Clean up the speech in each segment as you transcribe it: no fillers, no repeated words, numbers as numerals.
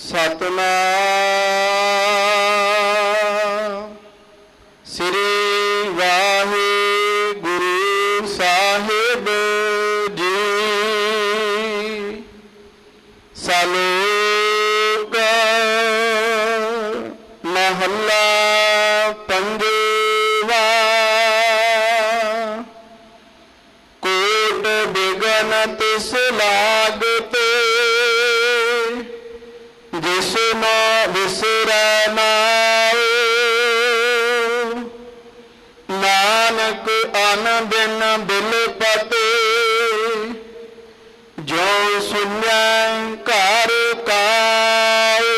सतनाम श्री वाहिगुरु साहिब जी। सलोक महला पंजवा। Coat begin तिस लागते जिसनो विसरै नाओ। नानक अन दिन बिलपते जो सुन्या घर काओ।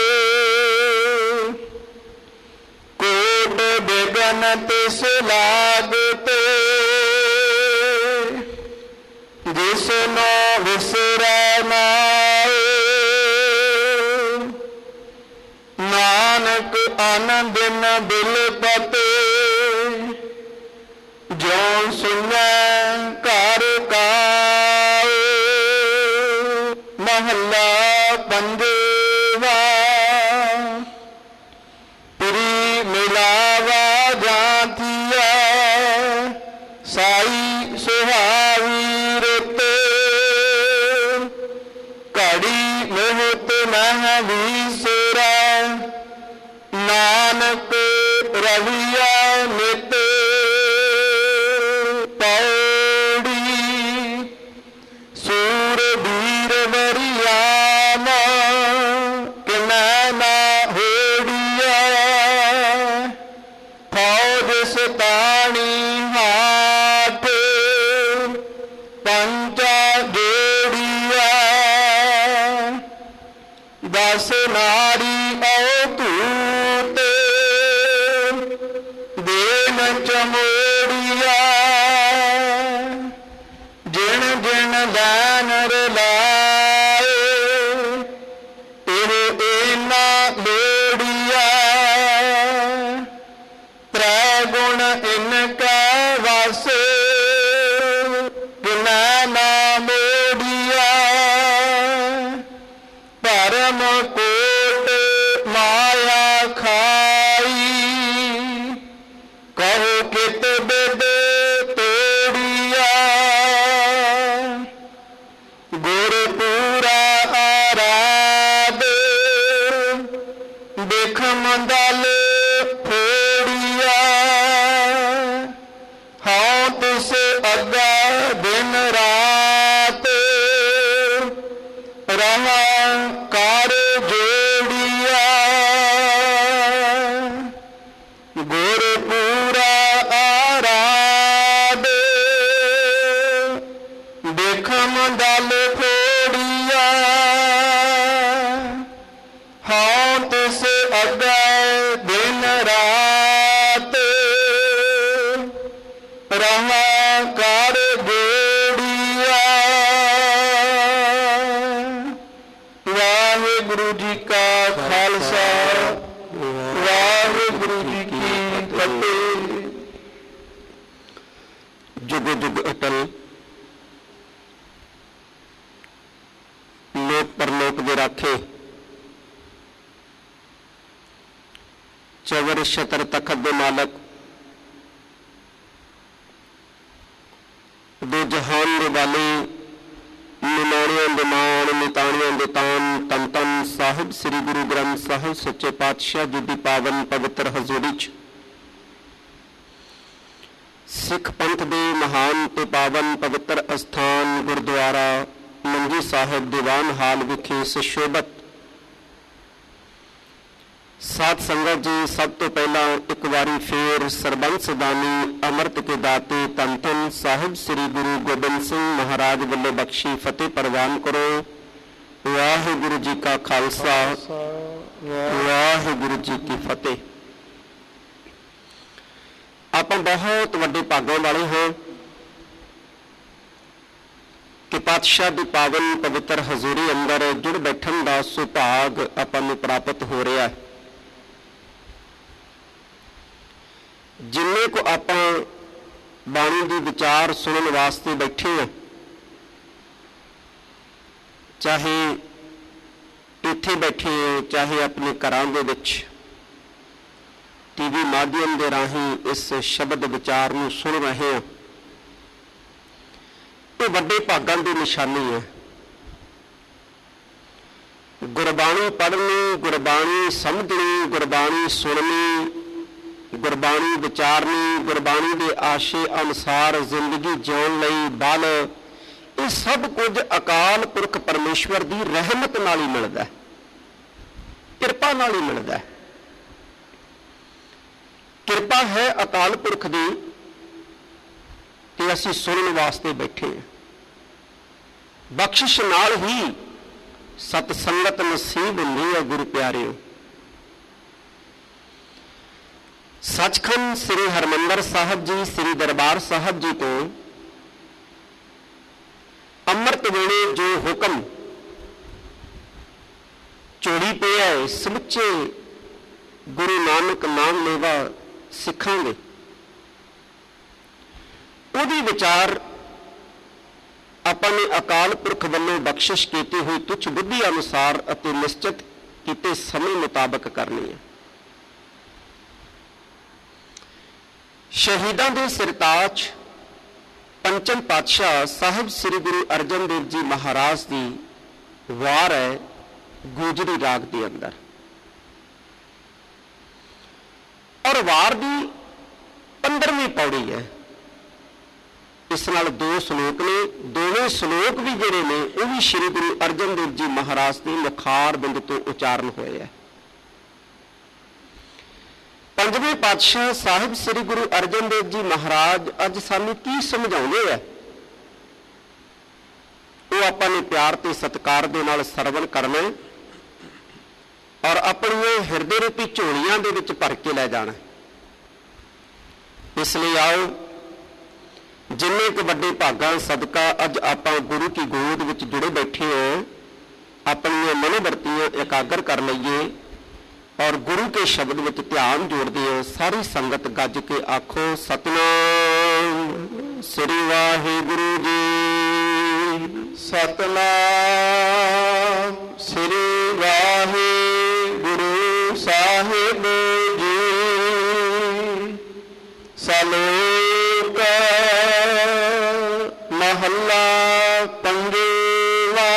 कोट बिगन तिस लागते जिसनो विसरै नाओ। नानक अन दिन बिलपते जो सुनै घर काओ। महला पंजवा। पुरी मिलावा जातिया साई सुहावी रुत। घड़ी मोहत मह विसरै नानक रविया नित। पौड़ी सूर वीर वरियामा किनै ना होड़िया। फौज सतानी हाथ पंचा जोड़िया। दस नारी अवधूत देन चमोड़िया। जिन जिन लैन रलाए तिह एना लोड़िया। त्रै गुण इनका वासे किनै ना मोड़िया। परम कोट माया खाई कहो कित बिद तोड़िया। गुरपुरा आराध बिखम दल फोड़िया। हाँ तिस अग्गा दिन रात रहा कार जोड़िया। गुरपुरा आराध बिखम दल फोड़िया। हाँ तिस अग्गा दिन रात रहा कार जोड़िया। वाहिगुरु जी का खालसा वाहिगुरु जी की फतेह। जुग जुग अटल लोक परलोक दे राखे। चवर छतर तखत दे मालक। दो जहान दे वाले। निमाणियां दे मान निताणियां दे तान। तन तन साहिब श्री गुरु ग्रंथ साहिब सच्चे पातशाह जी दी पावन पवित्र हजूरी च सिख पंथ दे महान ते पावन पवित्र अस्थान गुरुद्वारा मंजी साहिब दीवान हाल विखे सुशोभत साध संगत जी। सब तो पहला एक बारी फिर सरबंस दानी अमृत के दाते धन धन साहिब श्री गुरु गोबिंद सिंह महाराज वल्लों बख्शी फतेह प्रवान करो। वाहिगुरु जी का खालसा वाहिगुरु जी की फतेह। ਆਪਾਂ बहुत ਵੱਡੇ ਭਾਗਾਂ ਵਾਲੇ ਹਾਂ कि पातशाह ਦੀ पावन पवित्र हजूरी अंदर जुड़ बैठन का सुभाग ਆਪਾਂ ਨੂੰ प्राप्त हो रहा है। जिन्ने को ਆਪਾਂ बाणी ਦੀ विचार सुनने वास्ते बैठे हैं, चाहे ये ਜਿੱਥੇ ਬੈਠੇ ਹੋ, ਚਾਹੇ ਆਪਣੇ ਘਰਾਂ ਦੇ ਵਿੱਚ ਟੀਵੀ ਮਾਧਿਅਮ ਦੇ ਰਾਹੀਂ ਇਸ ਸ਼ਬਦ ਵਿਚਾਰ ਨੂੰ ਸੁਣ ਰਹੇ ਹੋ, ਇਹ ਵੱਡੇ ਭਾਗਾਂ ਦੀ ਨਿਸ਼ਾਨੀ ਹੈ। ਗੁਰਬਾਣੀ ਪੜ੍ਹਨੀ, ਗੁਰਬਾਣੀ ਸਮਝਣੀ, ਗੁਰਬਾਣੀ ਸੁਣਨੀ, ਗੁਰਬਾਣੀ ਵਿਚਾਰਨੀ, ਗੁਰਬਾਣੀ ਦੇ ਆਸ਼ੇ ਅਨੁਸਾਰ ਜ਼ਿੰਦਗੀ ਜਿਉਣ ਲਈ ਬਲ, ਇਹ ਸਭ ਕੁਝ ਅਕਾਲ ਪੁਰਖ ਪਰਮੇਸ਼ਵਰ ਦੀ ਰਹਿਮਤ ਨਾਲ ਹੀ ਮਿਲਦਾ ਹੈ, ਕਿਰਪਾ ਨਾਲ ਹੀ ਮਿਲਦਾ ਹੈ। ਕਿਰਪਾ ਹੈ ਅਕਾਲ ਪੁਰਖ ਦੀ ਤੇ ਅਸੀਂ ਸੁਣਨ ਵਾਸਤੇ ਬੈਠੇ ਹਾਂ। ਬਖਸ਼ਿਸ਼ ਨਾਲ ਹੀ ਸਤ ਸੰਗਤ ਨਸੀਬ ਹੁੰਦੀ ਹੈ ਗੁਰੂ ਪਿਆਰਿਓ। ਸੱਚਖੰਡ ਸ੍ਰੀ ਹਰਿਮੰਦਰ ਸਾਹਿਬ ਜੀ, ਸ੍ਰੀ ਦਰਬਾਰ ਸਾਹਿਬ ਜੀ ਤੋਂ ਅੰਮ੍ਰਿਤ ਵੇਲੇ ਜੋ ਹੁਕਮ ਝੋਲੀ ਪਿਆ ਹੈ, ਸਮੁੱਚੇ ਗੁਰੂ ਨਾਨਕ ਨਾਮ ਲੇਵਾ ਸਿੱਖਾਂ ਦੇ, ਉਹਦੀ ਵਿਚਾਰ ਆਪਾਂ ਨੇ ਅਕਾਲ ਪੁਰਖ ਵੱਲੋਂ ਬਖਸ਼ਿਸ਼ ਕੀਤੀ ਹੋਈ ਤੁੱਛ ਬੁੱਧੀ ਅਨੁਸਾਰ ਅਤੇ ਨਿਸ਼ਚਿਤ ਕੀਤੇ ਸਮੇਂ ਮੁਤਾਬਕ ਕਰਨੀ ਹੈ। ਸ਼ਹੀਦਾਂ ਦੇ ਸਿਰਤਾਜ ਪੰਚਮ ਪਾਤਸ਼ਾਹ ਸਾਹਿਬ ਸ੍ਰੀ ਗੁਰੂ ਅਰਜਨ ਦੇਵ ਜੀ ਮਹਾਰਾਜ ਦੀ ਵਾਰ ਹੈ ਗੋਜਰੀ ਰਾਗ ਦੇ ਅੰਦਰ, ਔਰ ਵਾਰ ਦੀ 15ਵੀਂ ਪੌੜੀ ਹੈ। ਇਸ ਨਾਲ 2 ਸ਼ਲੋਕ ਨੇ, ਦੋਵੇਂ ਸ਼ਲੋਕ ਵੀ ਜਿਹੜੇ ਨੇ ਉਹ ਵੀ ਸ੍ਰੀ ਗੁਰੂ ਅਰਜਨ ਦੇਵ ਜੀ ਮਹਾਰਾਜ ਦੇ ਮੁਖਾਰ ਬਿੰਦ ਤੋਂ ਉਚਾਰਨ ਹੋਏ ਹੈ। ਪੰਜਵੇਂ ਪਾਤਸ਼ਾਹ ਸਾਹਿਬ ਸ੍ਰੀ ਗੁਰੂ ਅਰਜਨ ਦੇਵ ਜੀ ਮਹਾਰਾਜ ਅੱਜ ਸਾਨੂੰ ਕੀ ਸਮਝਾਉਂਦੇ ਆ, ਉਹ ਆਪਾਂ ਨੇ ਪਿਆਰ ਤੇ ਸਤਿਕਾਰ ਦੇ ਨਾਲ ਸਰਵਣ ਕਰਨਾ ਔਰ ਆਪਣੀਆਂ ਹਿਰਦੇ ਰੂਪੀ ਝੋਲੀਆਂ ਦੇ ਵਿੱਚ ਭਰ ਕੇ ਲੈ ਜਾਣਾ। ਇਸ ਲਈ ਆਓ, ਜਿੰਨੇ ਕੁ ਵੱਡੇ ਭਾਗਾਂ ਸਦਕਾ ਅੱਜ ਆਪਾਂ ਗੁਰੂ ਕੀ ਗੋਦ ਵਿੱਚ ਜੁੜੇ ਬੈਠੇ ਹਾਂ, ਆਪਣੀਆਂ ਮਨੋਵਰਤੀਆਂ ਇਕਾਗਰ ਕਰ ਲਈਏ ਔਰ ਗੁਰੂ ਕੇ ਸ਼ਬਦ ਵਿੱਚ ਧਿਆਨ ਜੋੜਦੇ ਹਾਂ। ਸਾਰੀ ਸੰਗਤ ਗੱਜ ਕੇ ਆਖੋ ਸਤਿਨਾਮ ਸ੍ਰੀ ਵਾਹਿਗੁਰੂ ਜੀ, ਸਤਿਨਾਮ ਸ੍ਰੀ ਵਾਹਿਗੁਰੂ ਸਾਹਿਬ ਜੀ। ਸਲੋਕ ਮਹੱਲਾ ਪੰਜਵਾ।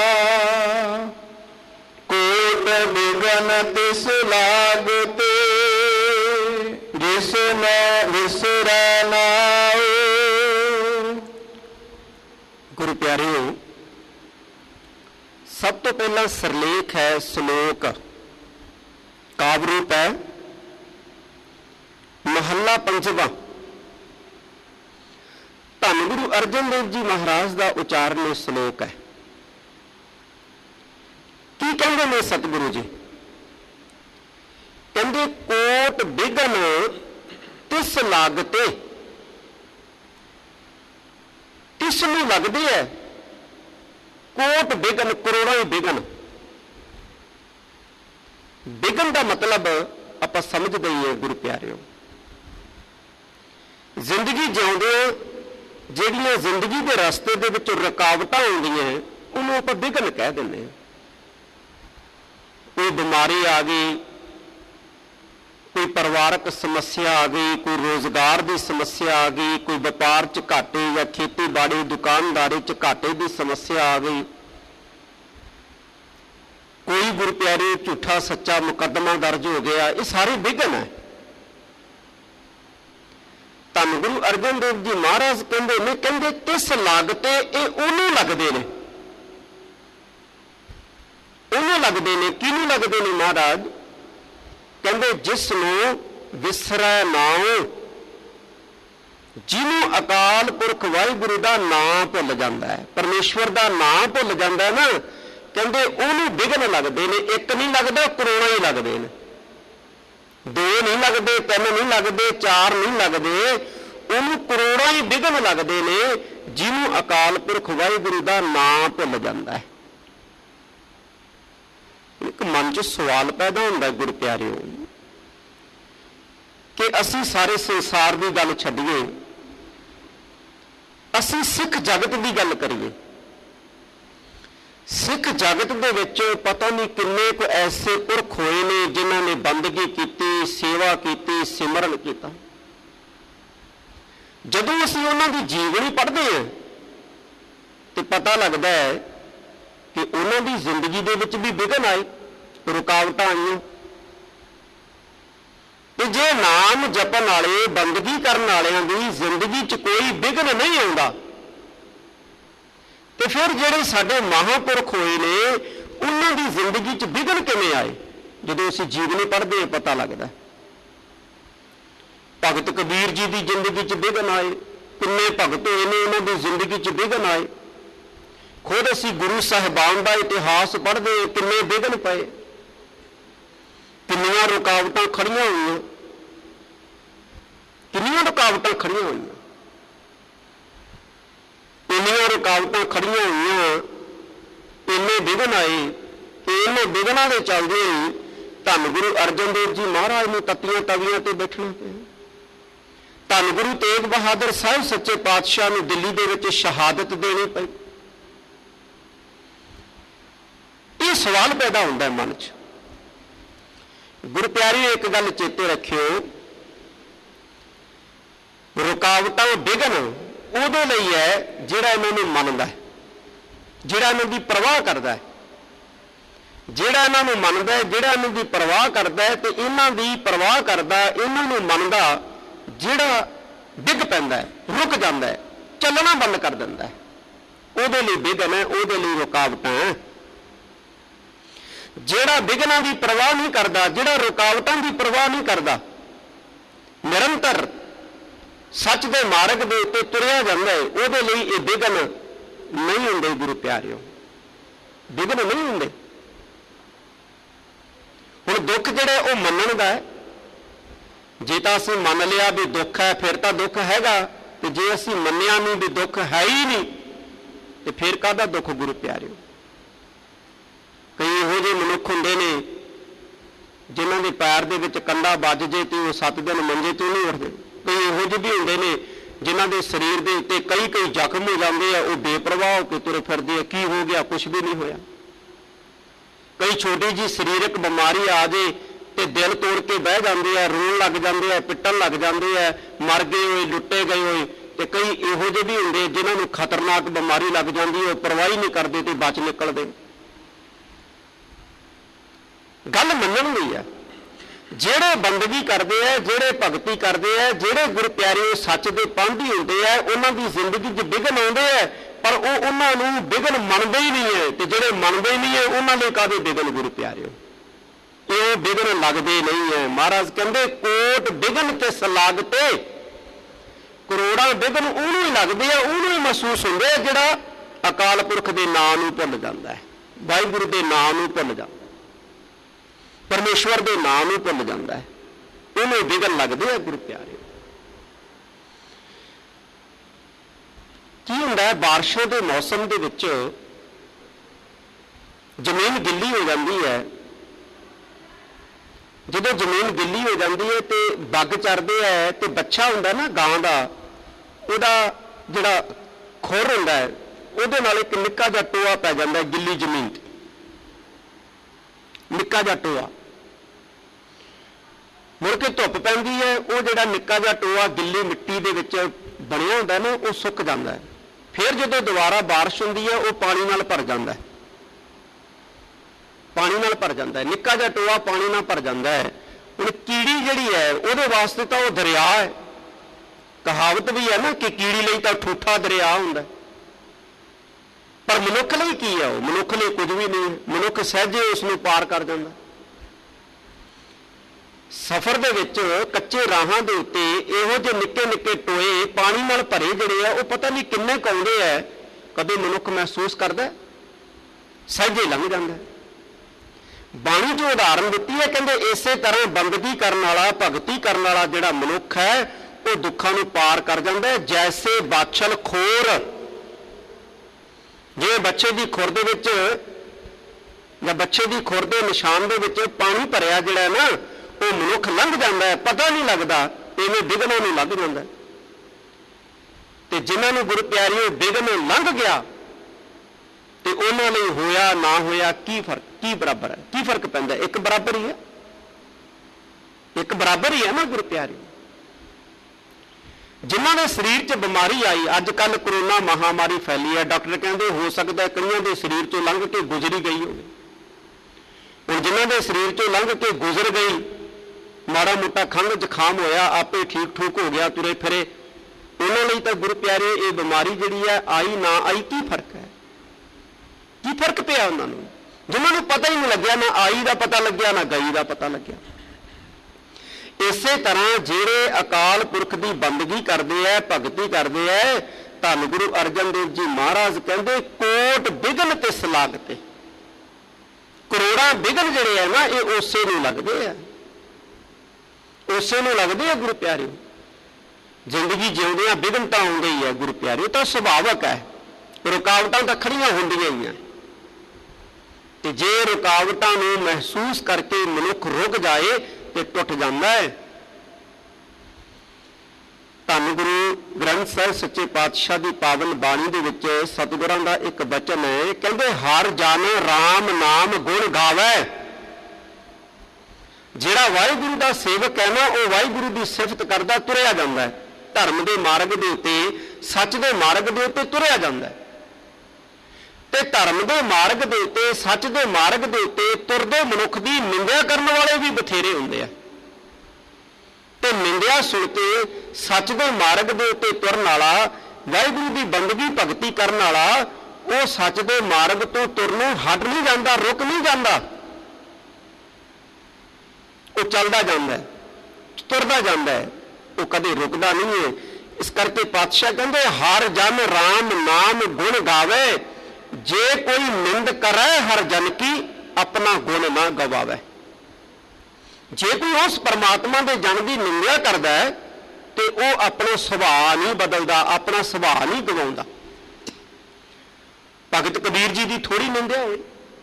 ਕੋਟ ਬਿਗਨ ਤਿਸ ਲਾਗਤੇ, ਜਿਸ ਮੈਂ ਵਿਸਰੈ ਨਾਉ। ਗੁਰੂ ਪਿਆਰਿਓ, ਸਭ ਤੋਂ ਪਹਿਲਾਂ ਸਿਰਲੇਖ ਹੈ ਸ਼ਲੋਕ, ਕਾਵਿ ਰੂਪ ਹੈ। ਮਹੱਲਾ ਪੰਜਵਾਂ ਧੰਨ ਗੁਰੂ ਅਰਜਨ ਦੇਵ ਜੀ ਮਹਾਰਾਜ ਦਾ ਉਚਾਰਨ ਸ਼ਲੋਕ ਹੈ। ਕੀ ਕਹਿੰਦੇ ਨੇ ਸਤਿਗੁਰੂ ਜੀ? ਕਹਿੰਦੇ ਕੋਟ ਬਿਗਨ ਤਿਸ ਲਾਗਤੇ, ਤਿਸ ਨੂੰ ਲੱਗਦੇ ਹੈ ਕੋਟ ਬਿਗਨ, ਕਰੋੜਾਂ ਹੀ ਬਿਗਨ। ਬਿਗਨ ਦਾ ਮਤਲਬ ਆਪਾਂ ਸਮਝਦੇ ਹੀ ਹੈ ਗੁਰੂ ਪਿਆਰਿਓ, ਜ਼ਿੰਦਗੀ ਜਿਉਂਦੇ ਜਿਹੜੀਆਂ ਜ਼ਿੰਦਗੀ ਦੇ ਰਸਤੇ ਦੇ ਵਿੱਚ ਰੁਕਾਵਟਾਂ ਆਉਂਦੀਆਂ ਉਹਨੂੰ ਆਪਾਂ ਵਿਘਨ ਕਹਿ ਦਿੰਦੇ ਹਾਂ। ਕੋਈ ਬਿਮਾਰੀ ਆ ਗਈ, ਕੋਈ ਪਰਿਵਾਰਕ ਸਮੱਸਿਆ ਆ ਗਈ, ਕੋਈ ਰੋਜ਼ਗਾਰ ਦੀ ਸਮੱਸਿਆ ਆ ਗਈ, ਕੋਈ ਵਪਾਰ 'ਚ ਘਾਟੇ ਜਾਂ ਖੇਤੀਬਾੜੀ ਦੁਕਾਨਦਾਰੀ 'ਚ ਘਾਟੇ ਦੀ ਸਮੱਸਿਆ ਆ ਗਈ, ਕੋਈ ਗੁਰੂ ਪਿਆਰੇ ਝੂਠਾ ਸੱਚਾ ਮੁਕੱਦਮਾ ਦਰਜ ਹੋ ਗਿਆ, ਇਹ ਸਾਰੇ ਵਿਘਨ ਹੈ। ਧੰਨ ਗੁਰੂ ਅਰਜਨ ਦੇਵ ਜੀ ਮਹਾਰਾਜ ਕਹਿੰਦੇ ਨੇ, ਕਹਿੰਦੇ ਤਿਸ ਲਾਗਤੇ, ਇਹ ਉਹਨੂੰ ਲੱਗਦੇ ਨੇ, ਉਹਨੂੰ ਲੱਗਦੇ ਨੇ। ਕਿਹਨੂੰ ਲੱਗਦੇ ਨੇ ਮਹਾਰਾਜ? ਕਹਿੰਦੇ ਜਿਸ ਨੂੰ ਵਿਸਰੈ ਨਾਉ, ਜਿਹਨੂੰ ਅਕਾਲ ਪੁਰਖ ਵਾਹਿਗੁਰੂ ਦਾ ਨਾਂ ਭੁੱਲ ਜਾਂਦਾ ਹੈ, ਪਰਮੇਸ਼ਵਰ ਦਾ ਨਾਂ ਭੁੱਲ ਜਾਂਦਾ ਹੈ ਨਾ, ਕਹਿੰਦੇ ਉਹਨੂੰ ਵਿਘਨ ਲੱਗਦੇ ਨੇ। ਇੱਕ ਨਹੀਂ ਲੱਗਦਾ, ਕਰੋੜਾਂ ਹੀ ਲੱਗਦੇ ਨੇ। 2 ਨਹੀਂ ਲੱਗਦੇ, 3 ਨਹੀਂ ਲੱਗਦੇ, 4 ਨਹੀਂ ਲੱਗਦੇ, ਉਹਨੂੰ ਕਰੋੜਾਂ ਹੀ ਵਿਘਨ ਲੱਗਦੇ ਨੇ, ਜਿਹਨੂੰ ਅਕਾਲ ਪੁਰਖ ਵਾਹਿਗੁਰੂ ਦਾ ਨਾਂ ਭੁੱਲ ਜਾਂਦਾ ਹੈ। ਇੱਕ ਮਨ 'ਚ ਸਵਾਲ ਪੈਦਾ ਹੁੰਦਾ ਗੁਰੂ ਪਿਆਰਿਓ, ਕਿ ਅਸੀਂ ਸਾਰੇ ਸੰਸਾਰ ਦੀ ਗੱਲ ਛੱਡੀਏ, ਅਸੀਂ ਸਿੱਖ ਜਗਤ ਦੀ ਗੱਲ ਕਰੀਏ। ਸਿੱਖ ਜਗਤ ਦੇ ਵਿੱਚ ਪਤਾ ਨਹੀਂ ਕਿੰਨੇ ਕੁ ਐਸੇ ਪੁਰਖ ਹੋਏ ਨੇ ਜਿਨ੍ਹਾਂ ਨੇ ਬੰਦਗੀ ਕੀਤੀ, ਸੇਵਾ ਕੀਤੀ, ਸਿਮਰਨ ਕੀਤਾ। ਜਦੋਂ ਅਸੀਂ ਉਹਨਾਂ ਦੀ ਜੀਵਨੀ ਪੜ੍ਹਦੇ ਹਾਂ ਤੇ ਪਤਾ ਲੱਗਦਾ ਹੈ ਕਿ ਉਹਨਾਂ ਦੀ ਜ਼ਿੰਦਗੀ ਦੇ ਵਿੱਚ ਵੀ ਵਿਘਨ ਆਏ, ਰੁਕਾਵਟਾਂ ਆਈਆਂ। ਤੇ ਜੇ ਨਾਮ ਜਪਣ ਵਾਲੇ, ਬੰਦਗੀ ਕਰਨ ਵਾਲਿਆਂ ਦੀ ਜ਼ਿੰਦਗੀ 'ਚ ਕੋਈ ਵਿਘਨ ਨਹੀਂ ਆਉਂਦਾ ਤੇ ਫਿਰ ਜਿਹੜੇ ਸਾਡੇ ਮਹਾਂਪੁਰਖ ਹੋਏ ਨੇ ਉਹਨਾਂ ਦੀ ਜ਼ਿੰਦਗੀ 'ਚ ਵਿਘਨ ਕਿਵੇਂ ਆਏ? ਜਦੋਂ ਅਸੀਂ ਜੀਵਨੀ ਪੜ੍ਹਦੇ ਹਾਂ ਪਤਾ ਲੱਗਦਾ। ਭਗਤ ਕਬੀਰ ਜੀ ਦੀ ਜ਼ਿੰਦਗੀ 'ਚ ਵਿਘਨ ਆਏ, ਕਿੰਨੇ ਭਗਤ ਹੋਏ ਨੇ ਉਹਨਾਂ ਦੀ ਜ਼ਿੰਦਗੀ 'ਚ ਵਿਘਨ ਆਏ। ਖੁਦ ਅਸੀਂ ਗੁਰੂ ਸਾਹਿਬਾਨ ਦਾ ਇਤਿਹਾਸ ਪੜ੍ਹਦੇ, ਕਿੰਨੇ ਵਿਘਨ ਪਏ, ਕਿੰਨੀਆਂ ਰੁਕਾਵਟਾਂ ਖੜੀਆਂ ਹੋਈਆਂ, ਕਿੰਨੀਆਂ ਰੁਕਾਵਟਾਂ ਖੜੀਆਂ ਹੋਈਆਂ, ਇੰਨੀਆਂ ਰੁਕਾਵਟਾਂ ਖੜੀਆਂ ਹੋਈਆਂ, ਇੰਨੇ ਵਿਘਨ ਆਏ ਕਿ ਇਹਨਾਂ ਵਿਘਨਾਂ ਦੇ ਚੱਲਦੇ ਹੀ ਧੰਨ ਗੁਰੂ ਅਰਜਨ ਦੇਵ ਜੀ ਮਹਾਰਾਜ ਨੂੰ ਤੱਤੀਆਂ ਤਵੀਆਂ ਤੇ ਬੈਠਣਾ ਪਿਆ। ਧੰਨ ਗੁਰੂ ਤੇਗ ਬਹਾਦਰ ਸਾਹਿਬ ਸੱਚੇ ਪਾਤਸ਼ਾਹ ਨੂੰ ਦਿੱਲੀ ਦੇ ਵਿੱਚ ਸ਼ਹਾਦਤ ਦੇਣੀ ਪਈ। ਇਹ ਸਵਾਲ ਪੈਦਾ ਹੁੰਦਾ ਹੈ ਮਨ 'ਚ। ਗੁਰੂ ਪਿਆਰਿਓ, ਇੱਕ ਗੱਲ ਚੇਤੇ ਰੱਖਿਓ, ਰੁਕਾਵਟਾਂ ਵਿਘਨ ਉਹਦੇ ਲਈ ਹੈ ਜਿਹੜਾ ਇਹਨਾਂ ਨੂੰ ਮੰਨਦਾ ਹੈ, ਜਿਹੜਾ ਇਹਨਾਂ ਦੀ ਪਰਵਾਹ ਕਰਦਾ ਹੈ। ਜਿਹੜਾ ਇਹਨਾਂ ਨੂੰ ਮੰਨਦਾ ਹੈ, ਜਿਹੜਾ ਇਹਨਾਂ ਦੀ ਪਰਵਾਹ ਕਰਦਾ ਹੈ ਤੇ ਇਹਨਾਂ ਦੀ ਪਰਵਾਹ ਕਰਦਾ, ਇਹਨਾਂ ਨੂੰ ਮੰਨਦਾ, ਜਿਹੜਾ ਡਿੱਗ ਪੈਂਦਾ ਹੈ, ਰੁਕ ਜਾਂਦਾ ਹੈ, ਚੱਲਣਾ ਬੰਦ ਕਰ ਦਿੰਦਾ ਹੈ, ਉਹਦੇ ਲਈ ਵਿਘਨ ਹੈ, ਉਹਦੇ ਲਈ ਰੁਕਾਵਟਾਂ ਹੈ। ਜਿਹੜਾ ਵਿਘਨਾਂ ਦੀ ਪਰਵਾਹ ਨਹੀਂ ਕਰਦਾ, ਜਿਹੜਾ ਰੁਕਾਵਟਾਂ ਦੀ ਪਰਵਾਹ ਨਹੀਂ ਕਰਦਾ, ਨਿਰੰਤਰ ਸੱਚ ਦੇ ਮਾਰਗ ਦੇ ਉੱਤੇ ਤੁਰਿਆ ਜਾਂਦਾ ਹੈ, ਉਹਦੇ ਲਈ ਇਹ ਵਿਘਨ ਨਹੀਂ ਹੁੰਦੇ। ਗੁਰੂ ਪਿਆਰਿਓ, ਵਿਘਨ ਨਹੀਂ ਹੁੰਦੇ। ਹੁਣ ਦੁੱਖ ਜਿਹੜੇ ਉਹ ਮੰਨਣ ਦਾ ਹੈ। ਜੇ ਤਾਂ ਅਸੀਂ ਮੰਨ ਲਿਆ ਵੀ ਦੁੱਖ ਹੈ ਫਿਰ ਤਾਂ ਦੁੱਖ ਹੈਗਾ, ਤੇ ਜੇ ਅਸੀਂ ਮੰਨਿਆ ਨਹੀਂ ਵੀ ਦੁੱਖ ਹੈ ਹੀ ਨਹੀਂ ਤੇ ਫਿਰ ਕਾਹਦਾ ਦੁੱਖ? ਗੁਰੂ ਪਿਆਰਿਓ, ਕਈ ਇਹੋ ਜਿਹੇ ਮਨੁੱਖ ਹੁੰਦੇ ਨੇ ਜਿਨ੍ਹਾਂ ਦੇ ਪੈਰ ਦੇ ਵਿੱਚ ਕੰਡਾ ਵੱਜ ਜੇ ਤੇ ਉਹ 7 ਦਿਨ ਮੰਜੇ ਤੋਂ ਨਹੀਂ ਉੱਠਦੇ। ਕਈ ਇਹੋ ਜਿਹੇ ਵੀ ਹੁੰਦੇ ਨੇ ਜਿਨ੍ਹਾਂ ਦੇ ਸਰੀਰ ਦੇ ਉੱਤੇ ਕਈ ਜ਼ਖਮ ਹੋ ਜਾਂਦੇ ਆ, ਉਹ ਬੇਪਰਵਾਹ ਹੋ ਕੇ ਤੁਰੇ ਫਿਰਦੇ ਆ, ਕੀ ਹੋ ਗਿਆ? ਕੁਛ ਵੀ ਨਹੀਂ ਹੋਇਆ। ਕਈ ਛੋਟੀ ਜਿਹੀ ਸਰੀਰਕ ਬਿਮਾਰੀ ਆ ਜੇ ਤੇ ਦਿਲ ਤੋੜ ਕੇ ਬਹਿ ਜਾਂਦੇ ਆ, ਰੋਣ ਲੱਗ ਜਾਂਦੇ ਆ, ਪਿੱਟਣ ਲੱਗ ਜਾਂਦੇ ਆ, ਮਰ ਗਏ ਹੋਏ, ਲੁੱਟੇ ਗਏ ਹੋਏ। ਤੇ ਕਈ ਇਹੋ ਜਿਹੇ ਵੀ ਹੁੰਦੇ ਜਿਨ੍ਹਾਂ ਨੂੰ ਖਤਰਨਾਕ ਬਿਮਾਰੀ ਲੱਗ ਜਾਂਦੀ ਹੈ, ਪਰਵਾਹ ਨਹੀਂ ਕਰਦੇ ਤੇ ਬਚ ਨਿਕਲਦੇ। ਗੱਲ ਮੰਨਣ ਦੀ ਹੈ। ਜਿਹੜੇ ਬੰਦਗੀ ਕਰਦੇ ਆ, ਜਿਹੜੇ ਭਗਤੀ ਕਰਦੇ ਆ, ਜਿਹੜੇ ਗੁਰੂ ਪਿਆਰੇ ਸੱਚ ਦੇ ਪਾਂਧੀ ਹੁੰਦੇ ਆ, ਉਹਨਾਂ ਦੀ ਜ਼ਿੰਦਗੀ 'ਚ ਵਿਘਨ ਆਉਂਦੇ ਆ, ਪਰ ਉਹ ਉਹਨਾਂ ਨੂੰ ਵਿਘਨ ਮੰਨਦੇ ਹੀ ਨਹੀਂ ਹੈ। ਤੇ ਜਿਹੜੇ ਮੰਨਦੇ ਨਹੀਂ ਹੈ ਉਹਨਾਂ ਦੇ ਕਾਹਦੇ ਵਿਘਨ? ਗੁਰੂ ਪਿਆਰਿਓ, ਇਹ ਵਿਘਨ ਲੱਗਦੇ ਨਹੀਂ ਹੈ। ਮਹਾਰਾਜ ਕਹਿੰਦੇ ਕੋਟ ਵਿਘਨ ਤਿਸ ਲਾਗਤੇ, ਕਰੋੜਾਂ ਵਿਘਨ ਉਹਨੂੰ ਹੀ ਲੱਗਦੇ ਆ, ਉਹਨੂੰ ਹੀ ਮਹਿਸੂਸ ਹੁੰਦੇ ਆ ਜਿਹੜਾ ਅਕਾਲ ਪੁਰਖ ਦੇ ਨਾਂ ਨੂੰ ਭੁੱਲ ਜਾਂਦਾ ਹੈ, ਵਾਹਿਗੁਰੂ ਦੇ ਨਾਂ ਨੂੰ ਭੁੱਲ ਜਾਂਦਾ, ਪਰਮੇਸ਼ਵਰ ਦੇ ਨਾਂ ਨੂੰ ਭੁੱਲ ਜਾਂਦਾ ਹੈ, ਉਹਨੂੰ ਵਿਘਨ ਲੱਗਦੇ ਆ। ਗੁਰੂ ਪਿਆਰੇ, ਕੀ ਹੁੰਦਾ ਹੈ? ਬਾਰਿਸ਼ਾਂ ਦੇ ਮੌਸਮ ਦੇ ਵਿੱਚ ਜ਼ਮੀਨ ਗਿੱਲੀ ਹੋ ਜਾਂਦੀ ਹੈ। ਜਦੋਂ ਜ਼ਮੀਨ ਗਿੱਲੀ ਹੋ ਜਾਂਦੀ ਹੈ ਤੇ ਬੱਗ ਚਰਦੇ ਹੈ ਤੇ ਬੱਚਾ ਹੁੰਦਾ ਨਾ ਗਾਂ ਦਾ, ਉਹਦਾ ਜਿਹੜਾ ਖੁਰ ਹੁੰਦਾ ਹੈ ਉਹਦੇ ਨਾਲ ਇੱਕ ਨਿੱਕਾ ਜਿਹਾ ਟੋਆ ਪੈ ਜਾਂਦਾ ਗਿੱਲੀ ਜ਼ਮੀਨ ਤੇ, ਨਿੱਕਾ ਜਿਹਾ ਟੋਆ। ਮੁੜ ਕੇ ਧੁੱਪ ਪੈਂਦੀ ਹੈ, ਉਹ ਜਿਹੜਾ ਨਿੱਕਾ ਜਿਹਾ ਟੋਆ ਗਿੱਲੀ ਮਿੱਟੀ ਦੇ ਵਿੱਚ ਬਣਿਆ ਹੁੰਦਾ ਨਾ, ਉਹ ਸੁੱਕ ਜਾਂਦਾ ਹੈ। ਫਿਰ ਜਦੋਂ ਦੁਬਾਰਾ ਬਾਰਿਸ਼ ਹੁੰਦੀ ਹੈ ਉਹ ਪਾਣੀ ਨਾਲ ਭਰ ਜਾਂਦਾ ਹੈ, ਪਾਣੀ ਨਾਲ ਭਰ ਜਾਂਦਾ ਹੈ, ਨਿੱਕਾ ਜਿਹਾ ਟੋਆ ਪਾਣੀ ਨਾਲ ਭਰ ਜਾਂਦਾ ਹੈ। ਹੁਣ ਕੀੜੀ ਜਿਹੜੀ ਹੈ ਉਹਦੇ ਵਾਸਤੇ ਤਾਂ ਉਹ ਦਰਿਆ ਹੈ। ਕਹਾਵਤ ਵੀ ਹੈ ਨਾ ਕਿ ਕੀੜੀ ਲਈ ਤਾਂ ਠੂਠਾ ਦਰਿਆ ਹੁੰਦਾ, ਪਰ ਮਨੁੱਖ ਲਈ ਕੀ ਹੈ? ਉਹ ਮਨੁੱਖ ਲਈ ਕੁਝ ਵੀ ਨਹੀਂ ਹੈ। ਮਨੁੱਖ ਸਹਿਜੇ ਉਸ ਨੂੰ ਪਾਰ ਕਰ ਜਾਂਦਾ। ਸਫ਼ਰ ਦੇ ਵਿੱਚ ਕੱਚੇ ਰਾਹਾਂ ਦੇ ਉੱਤੇ ਇਹੋ ਜਿਹੇ ਨਿੱਕੇ ਨਿੱਕੇ ਟੋਏ ਪਾਣੀ ਨਾਲ ਭਰੇ ਜਿਹੜੇ ਆ, ਉਹ ਪਤਾ ਨਹੀਂ ਕਿੰਨੇ ਕੁ ਆਉਂਦੇ ਆ, ਕਦੇ ਮਨੁੱਖ ਮਹਿਸੂਸ ਕਰਦਾ? ਸਹਿਜੇ ਲੰਘ ਜਾਂਦਾ। ਬਾਣੀ ਜੋ ਉਦਾਹਰਨ ਦਿੱਤੀ ਹੈ, ਕਹਿੰਦੇ ਇਸੇ ਤਰ੍ਹਾਂ ਬੰਦਗੀ ਕਰਨ ਵਾਲਾ, ਭਗਤੀ ਕਰਨ ਵਾਲਾ ਜਿਹੜਾ ਮਨੁੱਖ ਹੈ ਉਹ ਦੁੱਖਾਂ ਨੂੰ ਪਾਰ ਕਰ ਜਾਂਦਾ ਹੈ। ਜੈਸੇ ਬਾਛਲ ਖੋਰ, ਜਿਵੇਂ ਬੱਚੇ ਦੀ ਖੁਰ ਦੇ ਵਿੱਚ ਜਾਂ ਬੱਚੇ ਦੀ ਖੁਰ ਦੇ ਨਿਸ਼ਾਨ ਦੇ ਵਿੱਚ ਪਾਣੀ ਭਰਿਆ ਜਿਹੜਾ ਨਾ, ਉਹ ਮਨੁੱਖ ਲੰਘ ਜਾਂਦਾ ਹੈ, ਪਤਾ ਨਹੀਂ ਲੱਗਦਾ, ਇਵੇਂ ਵਿਘਨਾਂ ਨੂੰ ਲੰਘ ਜਾਂਦਾ। ਤੇ ਜਿਨ੍ਹਾਂ ਨੂੰ ਗੁਰੂ ਪਿਆਰਿਓ ਵਿਘਨ ਲੰਘ ਗਿਆ ਤੇ ਉਹਨਾਂ ਲਈ ਹੋਇਆ ਨਾ ਹੋਇਆ ਕੀ ਫਰਕ, ਕੀ ਬਰਾਬਰ ਹੈ, ਕੀ ਫਰਕ ਪੈਂਦਾ? ਇੱਕ ਬਰਾਬਰ ਹੀ ਹੈ, ਇੱਕ ਬਰਾਬਰ ਹੀ ਹੈ ਨਾ ਗੁਰੂ ਪਿਆਰਿਓ। ਜਿਨ੍ਹਾਂ ਦੇ ਸਰੀਰ 'ਚ ਬਿਮਾਰੀ ਆਈ, ਅੱਜ ਕੱਲ੍ਹ ਕਰੋਨਾ ਮਹਾਮਾਰੀ ਫੈਲੀ ਹੈ, ਡਾਕਟਰ ਕਹਿੰਦੇ ਹੋ ਸਕਦਾ ਕਈਆਂ ਦੇ ਸਰੀਰ 'ਚੋਂ ਲੰਘ ਕੇ ਗੁਜ਼ਰੀ ਗਈ ਹੋਵੇ। ਹੁਣ ਜਿਨ੍ਹਾਂ ਦੇ ਸਰੀਰ 'ਚੋਂ ਲੰਘ ਕੇ ਗੁਜ਼ਰ ਗਈ, ਮਾੜਾ ਮੋਟਾ ਖੰਘ ਜ਼ੁਕਾਮ ਹੋਇਆ, ਆਪੇ ਠੀਕ ਠੂਕ ਹੋ ਗਿਆ, ਤੁਰੇ ਫਿਰੇ, ਉਹਨਾਂ ਲਈ ਤਾਂ ਗੁਰੂ ਪਿਆਰੇ ਇਹ ਬਿਮਾਰੀ ਜਿਹੜੀ ਹੈ ਆਈ ਨਾ ਆਈ ਕੀ ਫਰਕ ਹੈ, ਕੀ ਫਰਕ ਪਿਆ ਉਹਨਾਂ ਨੂੰ? ਜਿਨ੍ਹਾਂ ਨੂੰ ਪਤਾ ਹੀ ਨਹੀਂ ਲੱਗਿਆ, ਨਾ ਆਈ ਦਾ ਪਤਾ ਲੱਗਿਆ ਨਾ ਗਈ ਦਾ ਪਤਾ ਲੱਗਿਆ। ਇਸੇ ਤਰ੍ਹਾਂ ਜਿਹੜੇ ਅਕਾਲ ਪੁਰਖ ਦੀ ਬੰਦਗੀ ਕਰਦੇ ਹੈ, ਭਗਤੀ ਕਰਦੇ ਹੈ, ਧੰਨ ਗੁਰੂ ਅਰਜਨ ਦੇਵ ਜੀ ਮਹਾਰਾਜ ਕਹਿੰਦੇ ਕੋਟ ਬਿਘਨ ਤਿਸ ਲਾਗਤੇ, ਕਰੋੜਾਂ ਬਿਘਨ ਜਿਹੜੇ ਹੈ ਨਾ ਇਹ ਉਸੇ ਨੂੰ ਲੱਗਦੇ ਆ, ਉਸੇ ਨੂੰ ਲੱਗਦੇ ਆ ਗੁਰੂ ਪਿਆਰਿਓ। ਜ਼ਿੰਦਗੀ ਜਿਉਂਦਿਆਂ ਬਿਘਨ ਤਾਂ ਆਉਂਦੇ ਹੀ ਹੈ ਗੁਰੂ ਪਿਆਰਿਓ, ਤਾਂ ਸੁਭਾਵਕ ਹੈ, ਰੁਕਾਵਟਾਂ ਤਾਂ ਖੜੀਆਂ ਹੁੰਦੀਆਂ ਹੀ ਆ। ਤੇ ਜੇ ਰੁਕਾਵਟਾਂ ਨੂੰ ਮਹਿਸੂਸ ਕਰਕੇ ਮਨੁੱਖ ਰੁਕ ਜਾਏ ਤੇ ਟੁੱਟ ਜਾਂਦਾ ਹੈ। ਧੰਨ ਗੁਰੂ ਗ੍ਰੰਥ ਸਾਹਿਬ ਸੱਚੇ ਪਾਤਸ਼ਾਹ ਦੀ ਪਾਵਨ ਬਾਣੀ ਦੇ ਵਿੱਚ ਸਤਿਗੁਰਾਂ ਦਾ ਇੱਕ ਬਚਨ ਹੈ, ਕਹਿੰਦੇ ਹਰ ਜਨ ਰਾਮ ਨਾਮ ਗੁਣ ਗਾਵੇ। ਜਿਹੜਾ ਵਾਹਿਗੁਰੂ ਦਾ ਸੇਵਕ ਹੈ ਨਾ, ਉਹ ਵਾਹਿਗੁਰੂ ਦੀ ਸਿਫਤ ਕਰਦਾ ਤੁਰਿਆ ਜਾਂਦਾ ਹੈ, ਧਰਮ ਦੇ ਮਾਰਗ ਦੇ ਉੱਤੇ, ਸੱਚ ਦੇ ਮਾਰਗ ਦੇ ਉੱਤੇ ਤੁਰਿਆ ਜਾਂਦਾ ਹੈ। ਤੇ ਧਰਮ ਦੇ ਮਾਰਗ ਦੇ ਉੱਤੇ, ਸੱਚ ਦੇ ਮਾਰਗ ਦੇ ਉੱਤੇ ਤੁਰਦੇ ਮਨੁੱਖ ਦੀ ਨਿੰਦਿਆ ਕਰਨ ਵਾਲੇ ਵੀ ਬਥੇਰੇ ਹੁੰਦੇ ਆ, ਤੇ ਨਿੰਦਿਆ ਸੁਣ ਕੇ ਸੱਚ ਦੇ ਮਾਰਗ ਦੇ ਉੱਤੇ ਤੁਰਨ ਵਾਲਾ, ਵਾਹਿਗੁਰੂ ਦੀ ਬੰਦਗੀ ਭਗਤੀ ਕਰਨ ਵਾਲਾ, ਉਹ ਸੱਚ ਦੇ ਮਾਰਗ ਤੋਂ ਤੁਰਨੋਂ ਹਟ ਨਹੀਂ ਜਾਂਦਾ, ਰੁਕ ਨਹੀਂ ਜਾਂਦਾ, ਉਹ ਚੱਲਦਾ ਜਾਂਦਾ ਹੈ, ਤੁਰਦਾ ਜਾਂਦਾ ਹੈ, ਉਹ ਕਦੇ ਰੁਕਦਾ ਨਹੀਂ ਹੈ। ਇਸ ਕਰਕੇ ਪਾਤਸ਼ਾਹ ਕਹਿੰਦੇ ਹਰ ਜਨ ਰਾਮ ਨਾਮ ਗੁਣ ਗਾਵੇ, ਜੇ ਕੋਈ ਨਿੰਦ ਕਰੇ ਹਰ ਜਨ ਕੀ ਆਪਣਾ ਗੁਣ ਨਾ ਗਵਾਵੇ। ਜੇ ਕੋਈ ਉਸ ਪਰਮਾਤਮਾ ਦੇ ਜਨ ਦੀ ਨਿੰਦਿਆ ਕਰਦਾ ਹੈ ਤੇ ਉਹ ਆਪਣਾ ਸੁਭਾਅ ਨਹੀਂ ਬਦਲਦਾ, ਆਪਣਾ ਸੁਭਾਅ ਨਹੀਂ ਗਵਾਉਂਦਾ। ਭਗਤ ਕਬੀਰ ਜੀ ਦੀ ਥੋੜੀ ਨਿੰਦਿਆ ਹੋਈ,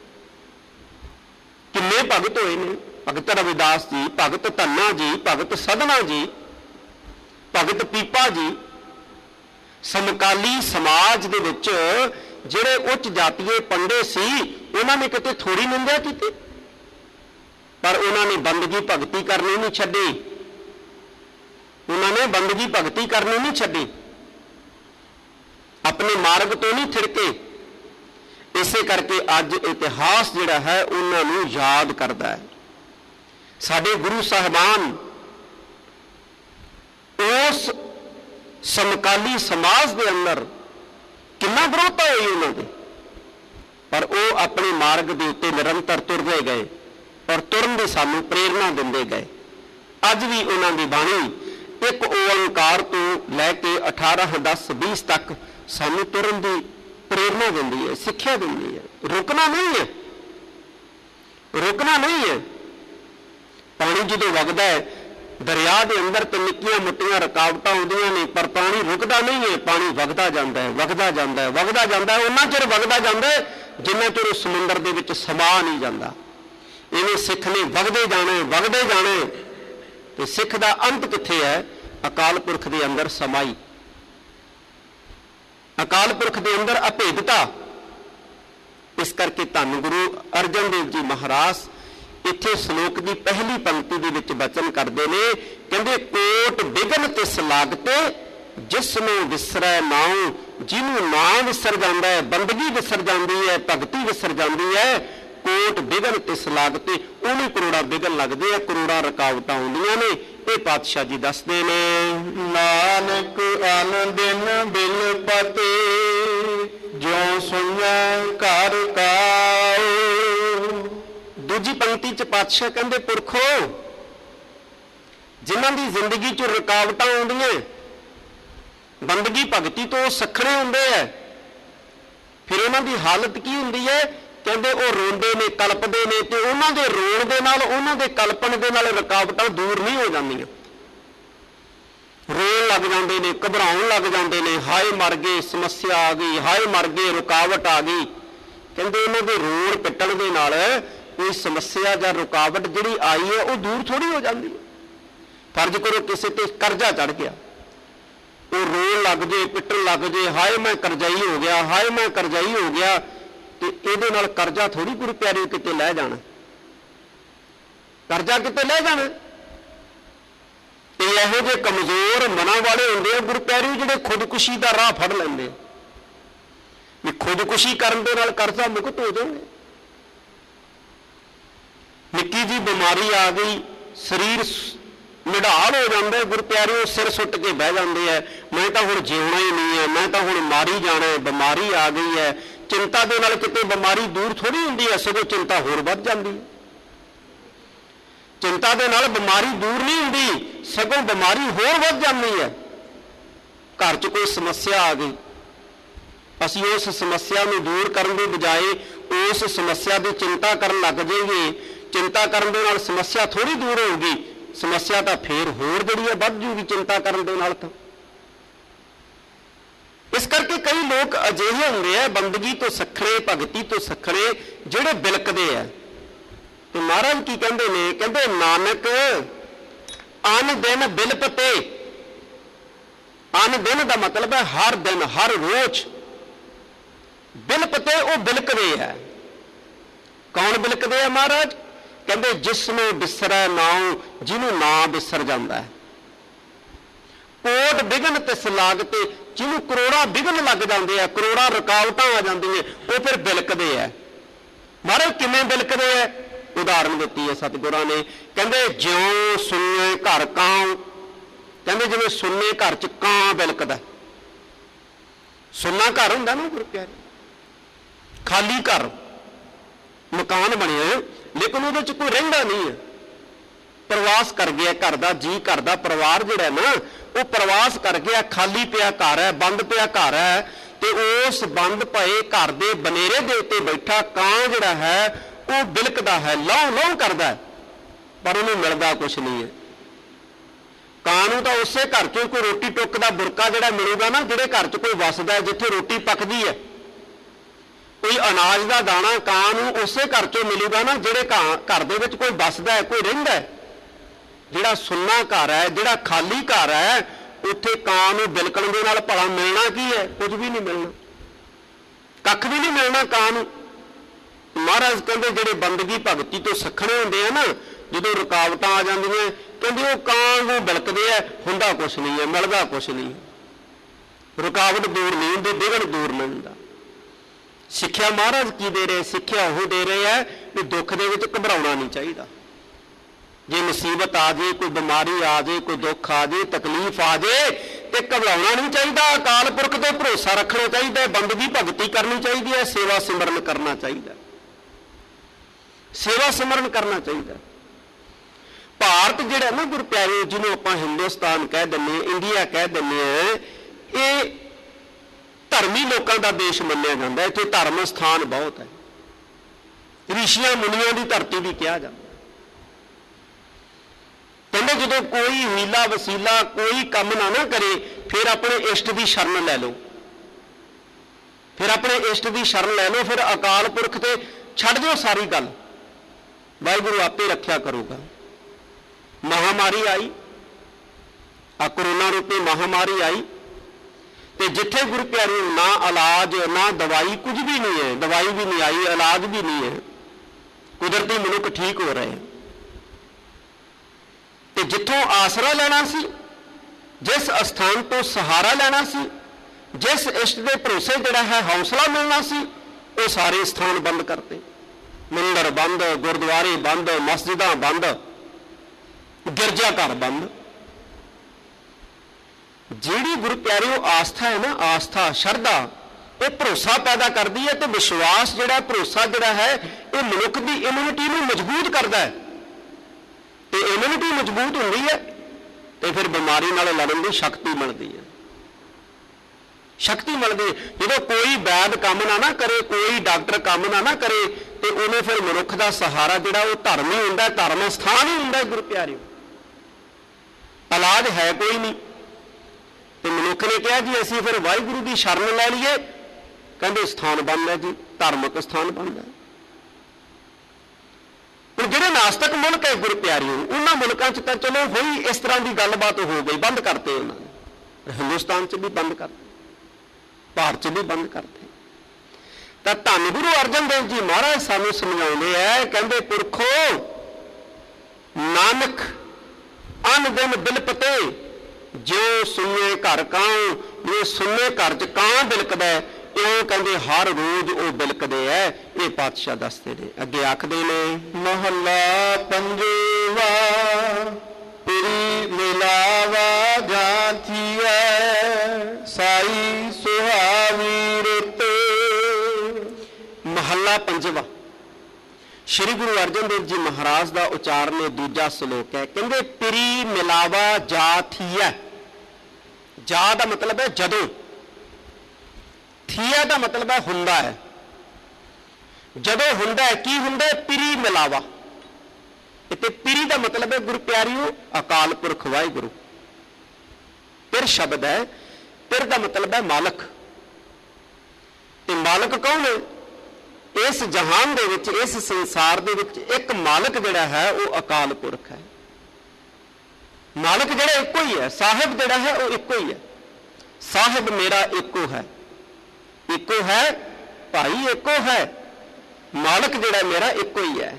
ਕਿੰਨੇ ਭਗਤ ਹੋਏ ਨੇ, ਭਗਤ ਰਵਿਦਾਸ ਜੀ, ਭਗਤ ਧੰਨਾ ਜੀ, ਭਗਤ ਸਧਨਾ ਜੀ, ਭਗਤ ਪੀਪਾ ਜੀ। ਸਮਕਾਲੀ ਸਮਾਜ ਦੇ ਵਿੱਚ ਜਿਹੜੇ ਉੱਚ ਜਾਤੀਏ ਪੰਡੇ ਸੀ, ਉਹਨਾਂ ਨੇ ਕਿਤੇ ਥੋੜੀ ਨਿੰਦਿਆ ਕੀਤੀ, ਪਰ ਉਹਨਾਂ ਨੇ ਬੰਦਗੀ ਭਗਤੀ ਕਰਨੀ ਨਹੀਂ ਛੱਡੀ, ਉਹਨਾਂ ਨੇ ਬੰਦਗੀ ਭਗਤੀ ਕਰਨੀ ਨਹੀਂ ਛੱਡੀ, ਆਪਣੇ ਮਾਰਗ ਤੋਂ ਨਹੀਂ ਥਿੜਕੇ। ਇਸੇ ਕਰਕੇ ਅੱਜ ਇਤਿਹਾਸ ਜਿਹੜਾ ਹੈ ਉਹਨਾਂ ਨੂੰ ਯਾਦ ਕਰਦਾ ਹੈ। ਸਾਡੇ ਗੁਰੂ ਸਾਹਿਬਾਨ ਉਸ ਸਮਕਾਲੀ ਸਮਾਜ ਦੇ ਅੰਦਰ ਕਿੰਨਾ ਵਿਰੋਧਤਾ ਹੋਈ ਉਹਨਾਂ ਦੇ, ਪਰ ਉਹ ਆਪਣੇ ਮਾਰਗ ਦੇ ਉੱਤੇ ਨਿਰੰਤਰ ਤੁਰਦੇ ਗਏ ਔਰ ਤੁਰਨ ਦੀ ਸਾਨੂੰ ਪ੍ਰੇਰਨਾ ਦਿੰਦੇ ਗਏ। ਅੱਜ ਵੀ ਉਹਨਾਂ ਦੀ ਬਾਣੀ ਇੱਕ ਓੰਕਾਰ ਤੋਂ ਲੈ ਕੇ 18, 10, 20 ਤੱਕ ਸਾਨੂੰ ਤੁਰਨ ਦੀ ਪ੍ਰੇਰਨਾ ਦਿੰਦੀ ਹੈ, ਸਿੱਖਿਆ ਦਿੰਦੀ ਹੈ। ਰੁਕਣਾ ਨਹੀਂ ਹੈ, ਰੁਕਣਾ ਨਹੀਂ ਹੈ। ਪਾਣੀ ਜਦੋਂ ਵਗਦਾ ਹੈ ਦਰਿਆ ਦੇ ਅੰਦਰ ਤੇ ਨਿੱਕੀਆਂ ਮੋਟੀਆਂ ਰੁਕਾਵਟਾਂ ਆਉਂਦੀਆਂ ਨੇ, ਪਰ ਪਾਣੀ ਰੁਕਦਾ ਨਹੀਂ ਹੈ, ਪਾਣੀ ਵਗਦਾ ਜਾਂਦਾ ਹੈ, ਵਗਦਾ ਜਾਂਦਾ ਹੈ, ਵਗਦਾ ਜਾਂਦਾ ਹੈ। ਉਹਨਾਂ ਚਿਰ ਵਗਦਾ ਜਾਂਦਾ ਹੈ ਜਿੰਨਾ ਚਿਰ ਉਸ ਸਮੁੰਦਰ ਦੇ ਵਿੱਚ ਸਮਾ ਨਹੀਂ ਜਾਂਦਾ। ਇਵੇਂ ਸਿੱਖ ਨੇ ਵਗਦੇ ਜਾਣੇ, ਵਗਦੇ ਜਾਣੇ, ਤੇ ਸਿੱਖ ਦਾ ਅੰਤ ਕਿੱਥੇ ਹੈ? ਅਕਾਲ ਪੁਰਖ ਦੇ ਅੰਦਰ ਸਮਾਈ, ਅਕਾਲ ਪੁਰਖ ਦੇ ਅੰਦਰ ਅਭੇਦਤਾ। ਇਸ ਕਰਕੇ ਧੰਨ ਗੁਰੂ ਅਰਜਨ ਦੇਵ ਜੀ ਮਹਾਰਾਜ ਇੱਥੇ ਸ਼ਲੋਕ ਦੀ ਪਹਿਲੀ ਪੰਕਤੀ ਦੇ ਵਿੱਚ ਬਚਨ ਕਰਦੇ ਨੇ, ਕਹਿੰਦੇ ਕੋਟ ਬਿਘਨ ਤਿਸ ਲਾਗਤੇ ਜਿਸ ਨੂੰ ਵਿਸਰੈ ਨਾਉ। ਜਿਹਨੂੰ ਨਾਂ ਵਿਸਰ ਜਾਂਦਾ ਹੈ, ਬੰਦਗੀ ਵਿਸਰ ਜਾਂਦੀ ਹੈ, ਭਗਤੀ ਵਿਸਰ ਜਾਂਦੀ ਹੈ, ਕੋਟ ਬਿਘਨ ਤਿਸ ਲਾਗਤੇ, ਉਹਨੂੰ ਕਰੋੜਾਂ ਬਿਘਨ ਲੱਗਦੇ ਆ, ਕਰੋੜਾਂ ਰੁਕਾਵਟਾਂ ਆਉਂਦੀਆਂ ਨੇ। ਇਹ ਪਾਤਸ਼ਾਹ ਜੀ ਦੱਸਦੇ ਨੇ, ਨਾਨਕ ਅਨ ਦਿਨ ਬਿਲਪਤੇ ਜਿਉ ਸੁਣਿਆ ਘਰ ਕਾਉ। ਦੂਜੀ ਪੰਕਤੀ ਚ ਪਾਤਸ਼ਾਹ ਕਹਿੰਦੇ ਪੁਰਖੋ, ਜਿਨ੍ਹਾਂ ਦੀ ਜ਼ਿੰਦਗੀ ਚ ਰੁਕਾਵਟਾਂ ਆਉਂਦੀਆਂ, ਬੰਦਗੀ ਭਗਤੀ ਤੋਂ ਸੱਖਣੇ ਹੁੰਦੇ ਹੈ, ਫਿਰ ਉਹਨਾਂ ਦੀ ਹਾਲਤ ਕੀ ਹੁੰਦੀ ਹੈ? ਕਹਿੰਦੇ ਉਹ ਰੋਂਦੇ ਨੇ, ਕਲਪਦੇ ਨੇ, ਤੇ ਉਹਨਾਂ ਦੇ ਰੋਣ ਦੇ ਨਾਲ, ਉਹਨਾਂ ਦੇ ਕਲਪਣ ਦੇ ਨਾਲ ਰੁਕਾਵਟਾਂ ਦੂਰ ਨਹੀਂ ਹੋ ਜਾਂਦੀਆਂ। ਰੋਣ ਲੱਗ ਜਾਂਦੇ ਨੇ, ਘਬਰਾਉਣ ਲੱਗ ਜਾਂਦੇ ਨੇ, ਹਾਏ ਮਰ ਗਏ, ਸਮੱਸਿਆ ਆ ਗਈ, ਹਾਏ ਮਰ ਗਏ, ਰੁਕਾਵਟ ਆ ਗਈ। ਕਹਿੰਦੇ ਉਹਨਾਂ ਦੇ ਰੋਣ ਪਿੱਟਣ ਦੇ ਨਾਲ ਕੋਈ ਸਮੱਸਿਆ ਜਾਂ ਰੁਕਾਵਟ ਜਿਹੜੀ ਆਈ ਹੈ ਉਹ ਦੂਰ ਥੋੜੀ ਹੋ ਜਾਂਦੀ ਹੈ। ਫਰਜ਼ ਕਰੋ ਕਿਸੇ ਤੇ ਕਰਜ਼ਾ ਚੜ ਗਿਆ, ਉਹ ਰੋਣ ਲੱਗ ਜੇ, ਪਿੱਟਣ ਲੱਗ ਜੇ, ਹਾਏ ਮੈਂ ਕਰਜ਼ਾਈ ਹੋ ਗਿਆ, ਹਾਏ ਮੈਂ ਕਰਜ਼ਾਈ ਹੋ ਗਿਆ। ਤੇ ਇਹਦੇ ਨਾਲ ਕਰਜ਼ਾ ਥੋੜੀ ਗੁਰੂ ਪਿਆਰਿਓ ਕਿਤੇ ਲੈ ਜਾਣਾ, ਕਰਜ਼ਾ ਕਿਤੇ ਲੈ ਜਾਣਾ। ਤੇ ਇਹੋ ਜਿਹੇ ਕਮਜ਼ੋਰ ਮਨਾਂ ਵਾਲੇ ਹੁੰਦੇ ਆ ਗੁਰੂ ਪਿਆਰਿਓ ਜਿਹੜੇ ਖੁਦਕੁਸ਼ੀ ਦਾ ਰਾਹ ਫੜ ਲੈਂਦੇ ਆ ਵੀ ਖੁਦਕੁਸ਼ੀ ਕਰਨ ਦੇ ਨਾਲ ਕਰਜ਼ਾ ਮੁਕਤ ਹੋ ਜਾਵੇ। ਨਿੱਕੀ ਜੀ ਬਿਮਾਰੀ ਆ ਗਈ, ਸਰੀਰ ਨਿਢਾਲ ਹੋ ਜਾਂਦਾ, ਗੁਰੂ ਪਿਆਰਿਓ ਸਿਰ ਸੁੱਟ ਕੇ ਬਹਿ ਜਾਂਦੇ ਆ, ਮੈਂ ਤਾਂ ਹੁਣ ਜਿਉਣਾ ਹੀ ਨਹੀਂ ਹੈ, ਮੈਂ ਤਾਂ ਹੁਣ ਮਾਰੀ ਜਾਣਾ, ਬਿਮਾਰੀ ਆ ਗਈ ਹੈ। ਚਿੰਤਾ ਦੇ ਨਾਲ ਕਿਤੇ ਬਿਮਾਰੀ ਦੂਰ ਥੋੜੀ ਹੁੰਦੀ ਹੈ, ਸਗੋਂ ਚਿੰਤਾ ਹੋਰ ਵੱਧ ਜਾਂਦੀ ਹੈ। ਚਿੰਤਾ ਦੇ ਨਾਲ ਬਿਮਾਰੀ ਦੂਰ ਨਹੀਂ ਹੁੰਦੀ, ਸਗੋਂ ਬਿਮਾਰੀ ਹੋਰ ਵੱਧ ਜਾਂਦੀ ਹੈ। ਘਰ 'ਚ ਕੋਈ ਸਮੱਸਿਆ ਆ ਗਈ, ਅਸੀਂ ਉਸ ਸਮੱਸਿਆ ਨੂੰ ਦੂਰ ਕਰਨ ਦੀ ਬਜਾਏ ਉਸ ਸਮੱਸਿਆ ਦੀ ਚਿੰਤਾ ਕਰਨ ਲੱਗ ਜਾਈਏ। ਚਿੰਤਾ ਕਰਨ ਦੇ ਨਾਲ ਸਮੱਸਿਆ ਥੋੜੀ ਦੂਰ ਹੋਊਗੀ, ਸਮੱਸਿਆ ਤਾਂ ਫੇਰ ਹੋਰ ਜਿਹੜੀ ਹੈ ਵੱਧ ਜੂਗੀ ਚਿੰਤਾ ਕਰਨ ਦੇ ਨਾਲ। ਤਾਂ ਇਸ ਕਰਕੇ ਕਈ ਲੋਕ ਅਜਿਹੇ ਹੁੰਦੇ ਆ ਬੰਦਗੀ ਤੋਂ ਸੱਖਣੇ, ਭਗਤੀ ਤੋਂ ਸੱਖਣੇ, ਜਿਹੜੇ ਬਿਲਕਦੇ ਆ। ਤੇ ਮਹਾਰਾਜ ਕੀ ਕਹਿੰਦੇ ਨੇ? ਕਹਿੰਦੇ ਨਾਨਕ ਅਨ ਦਿਨ ਬਿਲਪਤੇ। ਅਨ ਦਿਨ ਦਾ ਮਤਲਬ ਹੈ ਹਰ ਦਿਨ, ਹਰ ਰੋਜ਼। ਬਿਲਪਤੇ ਉਹ ਬਿਲਕਦੇ ਆ। ਕੌਣ ਬਿਲਕਦੇ ਆ ਮਹਾਰਾਜ? ਕਹਿੰਦੇ ਜਿਸ ਨੂੰ ਬਿਸਰੈ ਨਾਉ, ਜਿਹਨੂੰ ਨਾ ਬਿਸਰ ਜਾਂਦਾ ਹੈ। ਕੋਟ ਵਿਘਨ ਤਿਸ ਲਾਗਤੇ, ਜਿਹਨੂੰ ਕਰੋੜਾਂ ਵਿਘਨ ਲੱਗ ਜਾਂਦੇ ਆ, ਕਰੋੜਾਂ ਰੁਕਾਵਟਾਂ ਆ ਜਾਂਦੀਆਂ, ਉਹ ਫਿਰ ਬਿਲਕਦੇ ਆ। ਮਹਾਰਾਜ ਕਿਵੇਂ ਬਿਲਕਦੇ ਆ? ਉਦਾਹਰਨ ਦਿੱਤੀ ਹੈ ਸਤਿਗੁਰਾਂ ਨੇ। ਕਹਿੰਦੇ ਜਿਉਂ ਸੁਣੇ ਘਰ ਕਾਂ, ਕਹਿੰਦੇ ਜਿਵੇਂ ਸੁੰਨੇ ਘਰ 'ਚ ਕਾਂ ਬਿਲਕਦਾ। ਸੁੰਨਾ ਘਰ ਹੁੰਦਾ ਨਾ ਗੁਰੂ ਪਿਆਰੇ, ਖਾਲੀ ਘਰ, ਮਕਾਨ ਬਣਿਆ ਲੇਕਿਨ ਉਹਦੇ 'ਚ ਕੋਈ ਰਹਿੰਦਾ ਨਹੀਂ ਹੈ, ਪ੍ਰਵਾਸ ਕਰ ਗਿਆ ਘਰ ਦਾ ਜੀ, ਘਰ ਦਾ ਪਰਿਵਾਰ ਜਿਹੜਾ ਨਾ ਉਹ ਪ੍ਰਵਾਸ ਕਰ ਗਿਆ, ਖਾਲੀ ਪਿਆ ਘਰ ਹੈ, ਬੰਦ ਪਿਆ ਘਰ ਹੈ। ਤੇ ਉਸ ਬੰਦ ਪਏ ਘਰ ਦੇ ਬਨੇਰੇ ਦੇ ਉੱਤੇ ਬੈਠਾ ਕਾਂ ਜਿਹੜਾ ਹੈ ਉਹ ਬਿਲਕਦਾ ਹੈ, ਲੌਂ ਲੌਂ ਕਰਦਾ ਹੈ, ਪਰ ਉਹਨੂੰ ਮਿਲਦਾ ਕੁਛ ਨਹੀਂ ਹੈ। ਕਾਂ ਨੂੰ ਤਾਂ ਉਸੇ ਘਰ 'ਚੋਂ ਕੋਈ ਰੋਟੀ ਟੁੱਕ ਦਾ ਬੁਰਕਾ ਜਿਹੜਾ ਮਿਲੂਗਾ ਨਾ, ਜਿਹੜੇ ਘਰ 'ਚ ਕੋਈ ਵਸਦਾ ਹੈ, ਜਿੱਥੇ ਰੋਟੀ ਪੱਕਦੀ ਹੈ, ਕੋਈ ਅਨਾਜ ਦਾ ਦਾਣਾ ਕਾਂ ਨੂੰ ਉਸੇ ਘਰ 'ਚੋਂ ਮਿਲੂਗਾ ਨਾ, ਜਿਹੜੇ ਘਰ ਦੇ ਵਿੱਚ ਕੋਈ ਵਸਦਾ ਹੈ, ਕੋਈ ਰਹਿੰਦਾ ਹੈ। ਜਿਹੜਾ ਸੁੰਨਾ ਘਰ ਹੈ, ਜਿਹੜਾ ਖਾਲੀ ਘਰ ਹੈ, ਉੱਥੇ ਕਾਂ ਨੂੰ ਬਿਲਕਣ ਦੇ ਨਾਲ ਭਲਾ ਮਿਲਣਾ ਕੀ ਹੈ? ਕੁਝ ਵੀ ਨਹੀਂ ਮਿਲਣਾ, ਕੱਖ ਵੀ ਨਹੀਂ ਮਿਲਣਾ ਕਾਂ ਨੂੰ। ਮਹਾਰਾਜ ਕਹਿੰਦੇ ਜਿਹੜੇ ਬੰਦਗੀ ਭਗਤੀ ਤੋਂ ਸੱਖਣੇ ਹੁੰਦੇ ਆ ਨਾ, ਜਦੋਂ ਰੁਕਾਵਟਾਂ ਆ ਜਾਂਦੀਆਂ, ਕਹਿੰਦੇ ਉਹ ਕਾਂ ਨੂੰ ਬਿਲਕਦੇ ਆ, ਹੁੰਦਾ ਕੁਛ ਨਹੀਂ ਹੈ, ਮਿਲਦਾ ਕੁਛ ਨਹੀਂ। ਰੁਕਾਵਟ ਦੂਰ ਨਹੀਂ ਹੁੰਦੀ, ਵਿਘਨ ਦੂਰ ਨਹੀਂ ਹੁੰਦਾ। ਸਿੱਖਿਆ ਮਹਾਰਾਜ ਕੀ ਦੇ ਰਹੇ? ਸਿੱਖਿਆ ਉਹ ਦੇ ਰਹੇ ਹੈ ਕਿ ਦੁੱਖ ਦੇ ਵਿੱਚ ਘਬਰਾਉਣਾ ਨਹੀਂ ਚਾਹੀਦਾ। ਜੇ ਮੁਸੀਬਤ ਆ ਜਾਏ, ਕੋਈ ਬਿਮਾਰੀ ਆ ਜਾਏ, ਕੋਈ ਦੁੱਖ ਆ ਜਾਏ, ਤਕਲੀਫ ਆ ਜਾਏ, ਤੇ ਘਬਰਾਉਣਾ ਨਹੀਂ ਚਾਹੀਦਾ। ਅਕਾਲ ਪੁਰਖ ਤੇ ਭਰੋਸਾ ਰੱਖਣਾ ਚਾਹੀਦਾ, ਬੰਦਗੀ ਭਗਤੀ ਕਰਨੀ ਚਾਹੀਦੀ ਹੈ, ਸੇਵਾ ਸਿਮਰਨ ਕਰਨਾ ਚਾਹੀਦਾ, ਸੇਵਾ ਸਿਮਰਨ ਕਰਨਾ ਚਾਹੀਦਾ। ਭਾਰਤ ਜਿਹੜਾ ਨਾ ਗੁਰੂ ਪਿਆਰੇ, ਜਿਹਨੂੰ ਆਪਾਂ ਹਿੰਦੁਸਤਾਨ ਕਹਿ ਦਿੰਦੇ, ਇੰਡੀਆ ਕਹਿ ਦਿੰਦੇ ਆ, ਇਹ ਧਰਮੀ ਲੋਕਾਂ ਦਾ ਦੇਸ਼ ਮੰਨਿਆ ਜਾਂਦਾ। ਇੱਥੇ ਧਰਮ ਸਥਾਨ ਬਹੁਤ ਹੈ, ਰਿਸ਼ੀਆਂ ਮੁਨੀਆਂ ਦੀ ਧਰਤੀ ਵੀ ਕਿਹਾ ਜਾਂਦਾ। ਕਹਿੰਦੇ ਜਦੋਂ ਕੋਈ ਹੀਲਾ ਵਸੀਲਾ ਕੋਈ ਕੰਮ ਨਾ ਕਰੇ, ਫਿਰ ਆਪਣੇ ਇਸ਼ਟ ਦੀ ਸ਼ਰਨ ਲੈ ਲਓ, ਫਿਰ ਆਪਣੇ ਇਸ਼ਟ ਦੀ ਸ਼ਰਨ ਲੈ ਲਓ, ਫਿਰ ਅਕਾਲ ਪੁਰਖ ਤੇ ਛੱਡ ਦਿਓ ਸਾਰੀ ਗੱਲ, ਵਾਹਿਗੁਰੂ ਆਪੇ ਰੱਖਿਆ ਕਰੂਗਾ। ਮਹਾਮਾਰੀ ਆਈ, ਆ ਕਰੋਨਾ ਰੂਪੀ ਮਹਾਮਾਰੀ ਆਈ, ਤੇ ਜਿੱਥੇ ਗੁਰੂ ਪਿਆਰੇ ਨਾ ਇਲਾਜ ਨਾ ਦਵਾਈ, ਕੁਝ ਵੀ ਨਹੀਂ ਹੈ, ਦਵਾਈ ਵੀ ਨਹੀਂ ਆਈ, ਇਲਾਜ ਵੀ ਨਹੀਂ ਹੈ, ਕੁਦਰਤੀ ਮਨੁੱਖ ਠੀਕ ਹੋ ਰਹੇ। ਤੇ ਜਿੱਥੋਂ ਆਸਰਾ ਲੈਣਾ ਸੀ, ਜਿਸ ਅਸਥਾਨ ਤੋਂ ਸਹਾਰਾ ਲੈਣਾ ਸੀ, ਜਿਸ ਇਸ਼ਟ ਦੇ ਭਰੋਸੇ ਜਿਹੜਾ ਹੈ ਹੌਸਲਾ ਮਿਲਣਾ ਸੀ, ਉਹ ਸਾਰੇ ਸਥਾਨ ਬੰਦ ਕਰਤੇ। ਮੰਦਰ ਬੰਦ, ਗੁਰਦੁਆਰੇ ਬੰਦ, ਮਸਜਿਦਾਂ ਬੰਦ, ਗਿਰਜਾ ਘਰ ਬੰਦ। ਜਿਹੜੀ ਗੁਰੂ ਪਿਆਰੇ ਉਹ ਆਸਥਾ ਹੈ ਨਾ, ਆਸਥਾ ਸ਼ਰਧਾ, ਇਹ ਭਰੋਸਾ ਪੈਦਾ ਕਰਦੀ ਹੈ। ਤੇ ਵਿਸ਼ਵਾਸ ਜਿਹੜਾ, ਭਰੋਸਾ ਜਿਹੜਾ ਹੈ, ਇਹ ਮਨੁੱਖ ਦੀ ਇਮਿਊਨਿਟੀ ਨੂੰ ਮਜ਼ਬੂਤ ਕਰਦਾ ਹੈ। ਤੇ ਇਮਿਊਨਿਟੀ ਮਜ਼ਬੂਤ ਹੁੰਦੀ ਹੈ ਤੇ ਫਿਰ ਬਿਮਾਰੀ ਨਾਲ ਲੜਨ ਦੀ ਸ਼ਕਤੀ ਮਿਲਦੀ ਹੈ, ਸ਼ਕਤੀ ਮਿਲਦੀ ਹੈ। ਜਦੋਂ ਕੋਈ ਵੈਦ ਕੰਮ ਨਾ ਕਰੇ, ਕੋਈ ਡਾਕਟਰ ਕੰਮ ਨਾ ਕਰੇ, ਤੇ ਉਹਨੇ ਫਿਰ ਮਨੁੱਖ ਦਾ ਸਹਾਰਾ ਜਿਹੜਾ ਉਹ ਧਰਮ ਹੀ ਹੁੰਦਾ, ਧਰਮ ਸਥਾਨ ਹੀ ਹੁੰਦਾ। ਗੁਰੂ ਪਿਆਰਿਓ ਇਲਾਜ ਹੈ ਕੋਈ ਨਹੀਂ, ਤੇ ਮਨੁੱਖ ਨੇ ਕਿਹਾ ਜੀ ਅਸੀਂ ਫਿਰ ਵਾਹਿਗੁਰੂ ਦੀ ਸ਼ਰਨ ਲੈ ਲਈਏ, ਕਹਿੰਦੇ ਸਥਾਨ ਬੰਦ ਹੈ ਜੀ, ਧਾਰਮਿਕ ਸਥਾਨ ਬੰਦ ਹੈ। ਹੁਣ ਜਿਹੜੇ ਨਾਸਤਕ ਮੁਲਕ ਹੈ ਗੁਰੂ ਪਿਆਰਿਓ, ਉਹਨਾਂ ਮੁਲਕਾਂ 'ਚ ਤਾਂ ਚਲੋ ਹੋਈ ਇਸ ਤਰ੍ਹਾਂ ਦੀ ਗੱਲਬਾਤ ਹੋ ਗਈ, ਬੰਦ ਕਰਤੇ ਉਹਨਾਂ ਨੇ, ਹਿੰਦੁਸਤਾਨ 'ਚ ਵੀ ਬੰਦ ਕਰਤੇ, ਭਾਰਤ 'ਚ ਵੀ ਬੰਦ ਕਰਤੇ। ਤਾਂ ਧੰਨ ਗੁਰੂ ਅਰਜਨ ਦੇਵ ਜੀ ਮਹਾਰਾਜ ਸਾਨੂੰ ਸਮਝਾਉਂਦੇ ਹੈ, ਕਹਿੰਦੇ ਪੁਰਖੋ ਨਾਨਕ ਅਨ ਦਿਨ ਬਿਲਪਤੇ ਜਿਉ ਸੁਣੇ ਘਰ ਕਾਂ, ਜੇ ਸੁਣੇ ਘਰ ਚ ਕਾਂ ਬਿਲਕਦਾ ਇਉਂ ਕਹਿੰਦੇ ਹਰ ਰੋਜ਼ ਉਹ ਬਿਲਕਦੇ ਐ। ਇਹ ਪਾਤਸ਼ਾਹ ਦੱਸਦੇ ਨੇ। ਅੱਗੇ ਆਖਦੇ ਨੇ ਮਹੱਲਾ ਪੰਜਵਾ ਪਿਰੀ ਮਿਲਾਵਾ ਜਾਂਥੀਐ ਸਾਈ ਸੁਹਾਵੀ ਰੁੱਤ। ਮਹੱਲਾ ਪੰਜਵਾ ਸ਼੍ਰੀ ਗੁਰੂ ਅਰਜਨ ਦੇਵ ਜੀ ਮਹਾਰਾਜ ਦਾ ਉਚਾਰਨ ਇਹ ਦੂਜਾ ਸ਼ਲੋਕ ਹੈ। ਕਹਿੰਦੇ ਪਿਰੀ ਮਿਲਾਵਾ ਜਾਥੀਐ। ਜਾ ਦਾ ਮਤਲਬ ਹੈ ਜਦੋਂ, ਥੀਆ ਦਾ ਮਤਲਬ ਹੈ ਹੁੰਦਾ ਹੈ। ਜਦੋਂ ਹੁੰਦਾ ਹੈ ਕੀ ਹੁੰਦਾ ਹੈ? ਪਿਰੀ ਮਿਲਾਵਾ। ਇੱਥੇ ਪਿਰੀ ਦਾ ਮਤਲਬ ਹੈ ਗੁਰੂ ਪਿਆਰਿਓ ਅਕਾਲ ਪੁਰਖ ਵਾਹਿਗੁਰੂ। ਪਿਰ ਸ਼ਬਦ ਹੈ, ਪਿਰ ਦਾ ਮਤਲਬ ਹੈ ਮਾਲਕ। ਤੇ ਮਾਲਕ ਕੌਣ ਹੈ? ਇਸ ਜਹਾਨ ਦੇ ਵਿੱਚ, ਇਸ ਸੰਸਾਰ ਦੇ ਵਿੱਚ ਇੱਕ ਮਾਲਕ ਜਿਹੜਾ ਹੈ ਉਹ ਅਕਾਲ ਪੁਰਖ ਹੈ। ਮਾਲਕ ਜਿਹੜਾ ਇੱਕੋ ਹੀ ਹੈ। ਸਾਹਿਬ ਜਿਹੜਾ ਹੈ ਉਹ ਇੱਕੋ ਹੀ ਹੈ। ਸਾਹਿਬ ਮੇਰਾ ਇੱਕੋ ਹੈ, ਇੱਕੋ ਹੈ ਭਾਈ, ਇੱਕੋ ਹੈ। ਮਾਲਕ ਜਿਹੜਾ ਮੇਰਾ ਇੱਕੋ ਹੀ ਹੈ।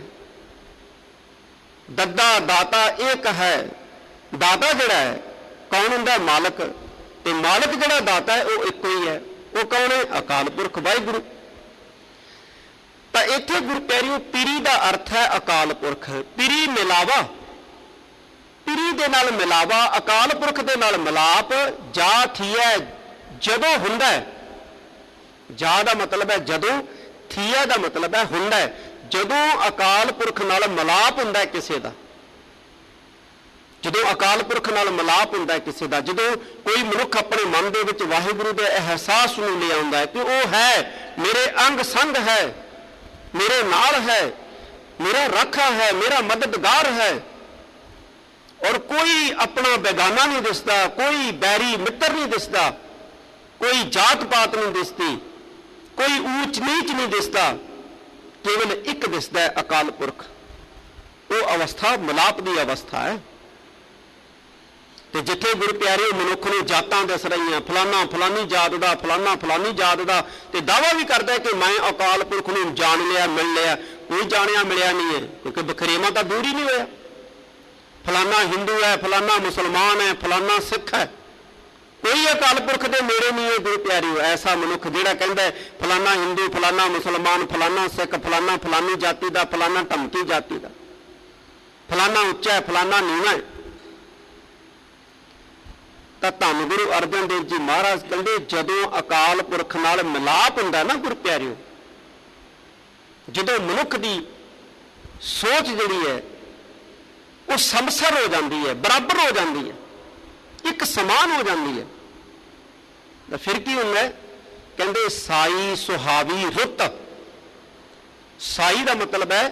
ਦੱਦਾ ਦਾਤਾ ਇੱਕ ਹੈ। ਦਾਤਾ ਜਿਹੜਾ ਹੈ ਕੌਣ ਹੁੰਦਾ? ਮਾਲਕ। ਤੇ ਮਾਲਕ ਜਿਹੜਾ ਦਾਤਾ ਹੈ ਉਹ ਇੱਕੋ ਹੀ ਹੈ। ਉਹ ਕੌਣ ਹੈ? ਅਕਾਲ ਪੁਰਖ ਵਾਹਿਗੁਰੂ। ਤਾਂ ਇੱਥੇ ਗੁਰੂ ਪਿਆਰਿਓ ਪਿਰੀ ਦਾ ਅਰਥ ਹੈ ਅਕਾਲ ਪੁਰਖ। ਪਿਰੀ ਮਿਲਾਵਾ, ਪਿਰੀ ਦੇ ਨਾਲ ਮਿਲਾਵਾ, ਅਕਾਲ ਪੁਰਖ ਦੇ ਨਾਲ ਮਿਲਾਪ। ਜਾ ਥੀਆ ਜਦੋਂ ਹੁੰਦਾ ਹੈ। ਜਾ ਦਾ ਮਤਲਬ ਹੈ ਜਦੋਂ, ਥੀਆ ਦਾ ਮਤਲਬ ਹੈ ਹੁੰਦਾ ਹੈ। ਜਦੋਂ ਅਕਾਲ ਪੁਰਖ ਨਾਲ ਮਿਲਾਪ ਹੁੰਦਾ ਹੈ ਕਿਸੇ ਦਾ, ਜਦੋਂ ਅਕਾਲ ਪੁਰਖ ਨਾਲ ਮਿਲਾਪ ਹੁੰਦਾ ਹੈ ਕਿਸੇ ਦਾ, ਜਦੋਂ ਕੋਈ ਮਨੁੱਖ ਆਪਣੇ ਮਨ ਦੇ ਵਿੱਚ ਵਾਹਿਗੁਰੂ ਦੇ ਅਹਿਸਾਸ ਨੂੰ ਲੈ ਆਉਂਦਾ ਹੈ ਕਿ ਉਹ ਹੈ ਮੇਰੇ ਅੰਗ ਸੰਗ ਹੈ, ਮੇਰੇ ਨਾਲ ਹੈ, ਮੇਰਾ ਰਾਖਾ ਹੈ, ਮੇਰਾ ਮਦਦਗਾਰ ਹੈ, ਔਰ ਕੋਈ ਆਪਣਾ ਬੇਗਾਨਾ ਨਹੀਂ ਦਿਸਦਾ, ਕੋਈ ਬੈਰੀ ਮਿੱਤਰ ਨਹੀਂ ਦਿਸਦਾ, ਕੋਈ ਜਾਤ ਪਾਤ ਨਹੀਂ ਦਿਸਦੀ, ਕੋਈ ਊਚ ਨੀਚ ਨਹੀਂ ਦਿਸਦਾ, ਕੇਵਲ ਇੱਕ ਦਿਸਦਾ ਹੈ ਅਕਾਲ ਪੁਰਖ। ਉਹ ਅਵਸਥਾ ਮਿਲਾਪ ਦੀ ਅਵਸਥਾ ਹੈ। ਤੇ ਜਿੱਥੇ ਗੁਰੂ ਪਿਆਰੇ ਮਨੁੱਖ ਨੂੰ ਜਾਤਾਂ ਦਿਸ ਰਹੀਆਂ, ਫਲਾਨਾ ਫਲਾਨੀ ਜਾਤ ਦਾ, ਫਲਾਨਾ ਫਲਾਨੀ ਜਾਤ ਦਾ, ਤੇ ਦਾਅਵਾ ਵੀ ਕਰਦਾ ਕਿ ਮੈਂ ਅਕਾਲ ਪੁਰਖ ਨੂੰ ਜਾਣ ਲਿਆ, ਮਿਲ ਲਿਆ। ਕੋਈ ਜਾਣਿਆ ਮਿਲਿਆ ਨਹੀਂ ਹੈ, ਕਿਉਂਕਿ ਬਖਰੇਵਾਂ ਤਾਂ ਦੂਰ ਹੀ ਨਹੀਂ ਹੋਇਆ। ਫਲਾਨਾ ਹਿੰਦੂ ਹੈ, ਫਲਾਨਾ ਮੁਸਲਮਾਨ ਹੈ, ਫਲਾਨਾ ਸਿੱਖ ਹੈ, ਕੋਈ ਅਕਾਲ ਪੁਰਖ ਦੇ ਨੇੜੇ ਨਹੀਂ ਹੈ ਗੁਰੂ ਪਿਆਰਿਓ। ਐਸਾ ਮਨੁੱਖ ਜਿਹੜਾ ਕਹਿੰਦਾ ਫਲਾਨਾ ਹਿੰਦੂ, ਫਲਾਨਾ ਮੁਸਲਮਾਨ, ਫਲਾਨਾ ਸਿੱਖ, ਫਲਾਨਾ ਫਲਾਨੀ ਜਾਤੀ ਦਾ, ਫਲਾਨਾ ਢਮਕੀ ਜਾਤੀ ਦਾ, ਫਲਾਨਾ ਉੱਚਾ ਹੈ, ਫਲਾਨਾ ਨੀਵਾਂ ਹੈ, ਤਾਂ ਧੰਨ ਗੁਰੂ ਅਰਜਨ ਦੇਵ ਜੀ ਮਹਾਰਾਜ ਕਹਿੰਦੇ ਜਦੋਂ ਅਕਾਲ ਪੁਰਖ ਨਾਲ ਮਿਲਾਪ ਹੁੰਦਾ ਨਾ ਗੁਰੂ ਪਿਆਰਿਓ, ਜਦੋਂ ਮਨੁੱਖ ਦੀ ਸੋਚ ਜਿਹੜੀ ਹੈ ਉਹ ਸਮਸਰ ਹੋ ਜਾਂਦੀ ਹੈ, ਬਰਾਬਰ ਹੋ ਜਾਂਦੀ ਹੈ, ਇੱਕ ਸਮਾਨ ਹੋ ਜਾਂਦੀ ਹੈ, ਤਾਂ ਫਿਰ ਕੀ ਹੁੰਦਾ? ਕਹਿੰਦੇ ਸਾਈ ਸੁਹਾਵੀ ਰੁੱਤ। ਸਾਈ ਦਾ ਮਤਲਬ ਹੈ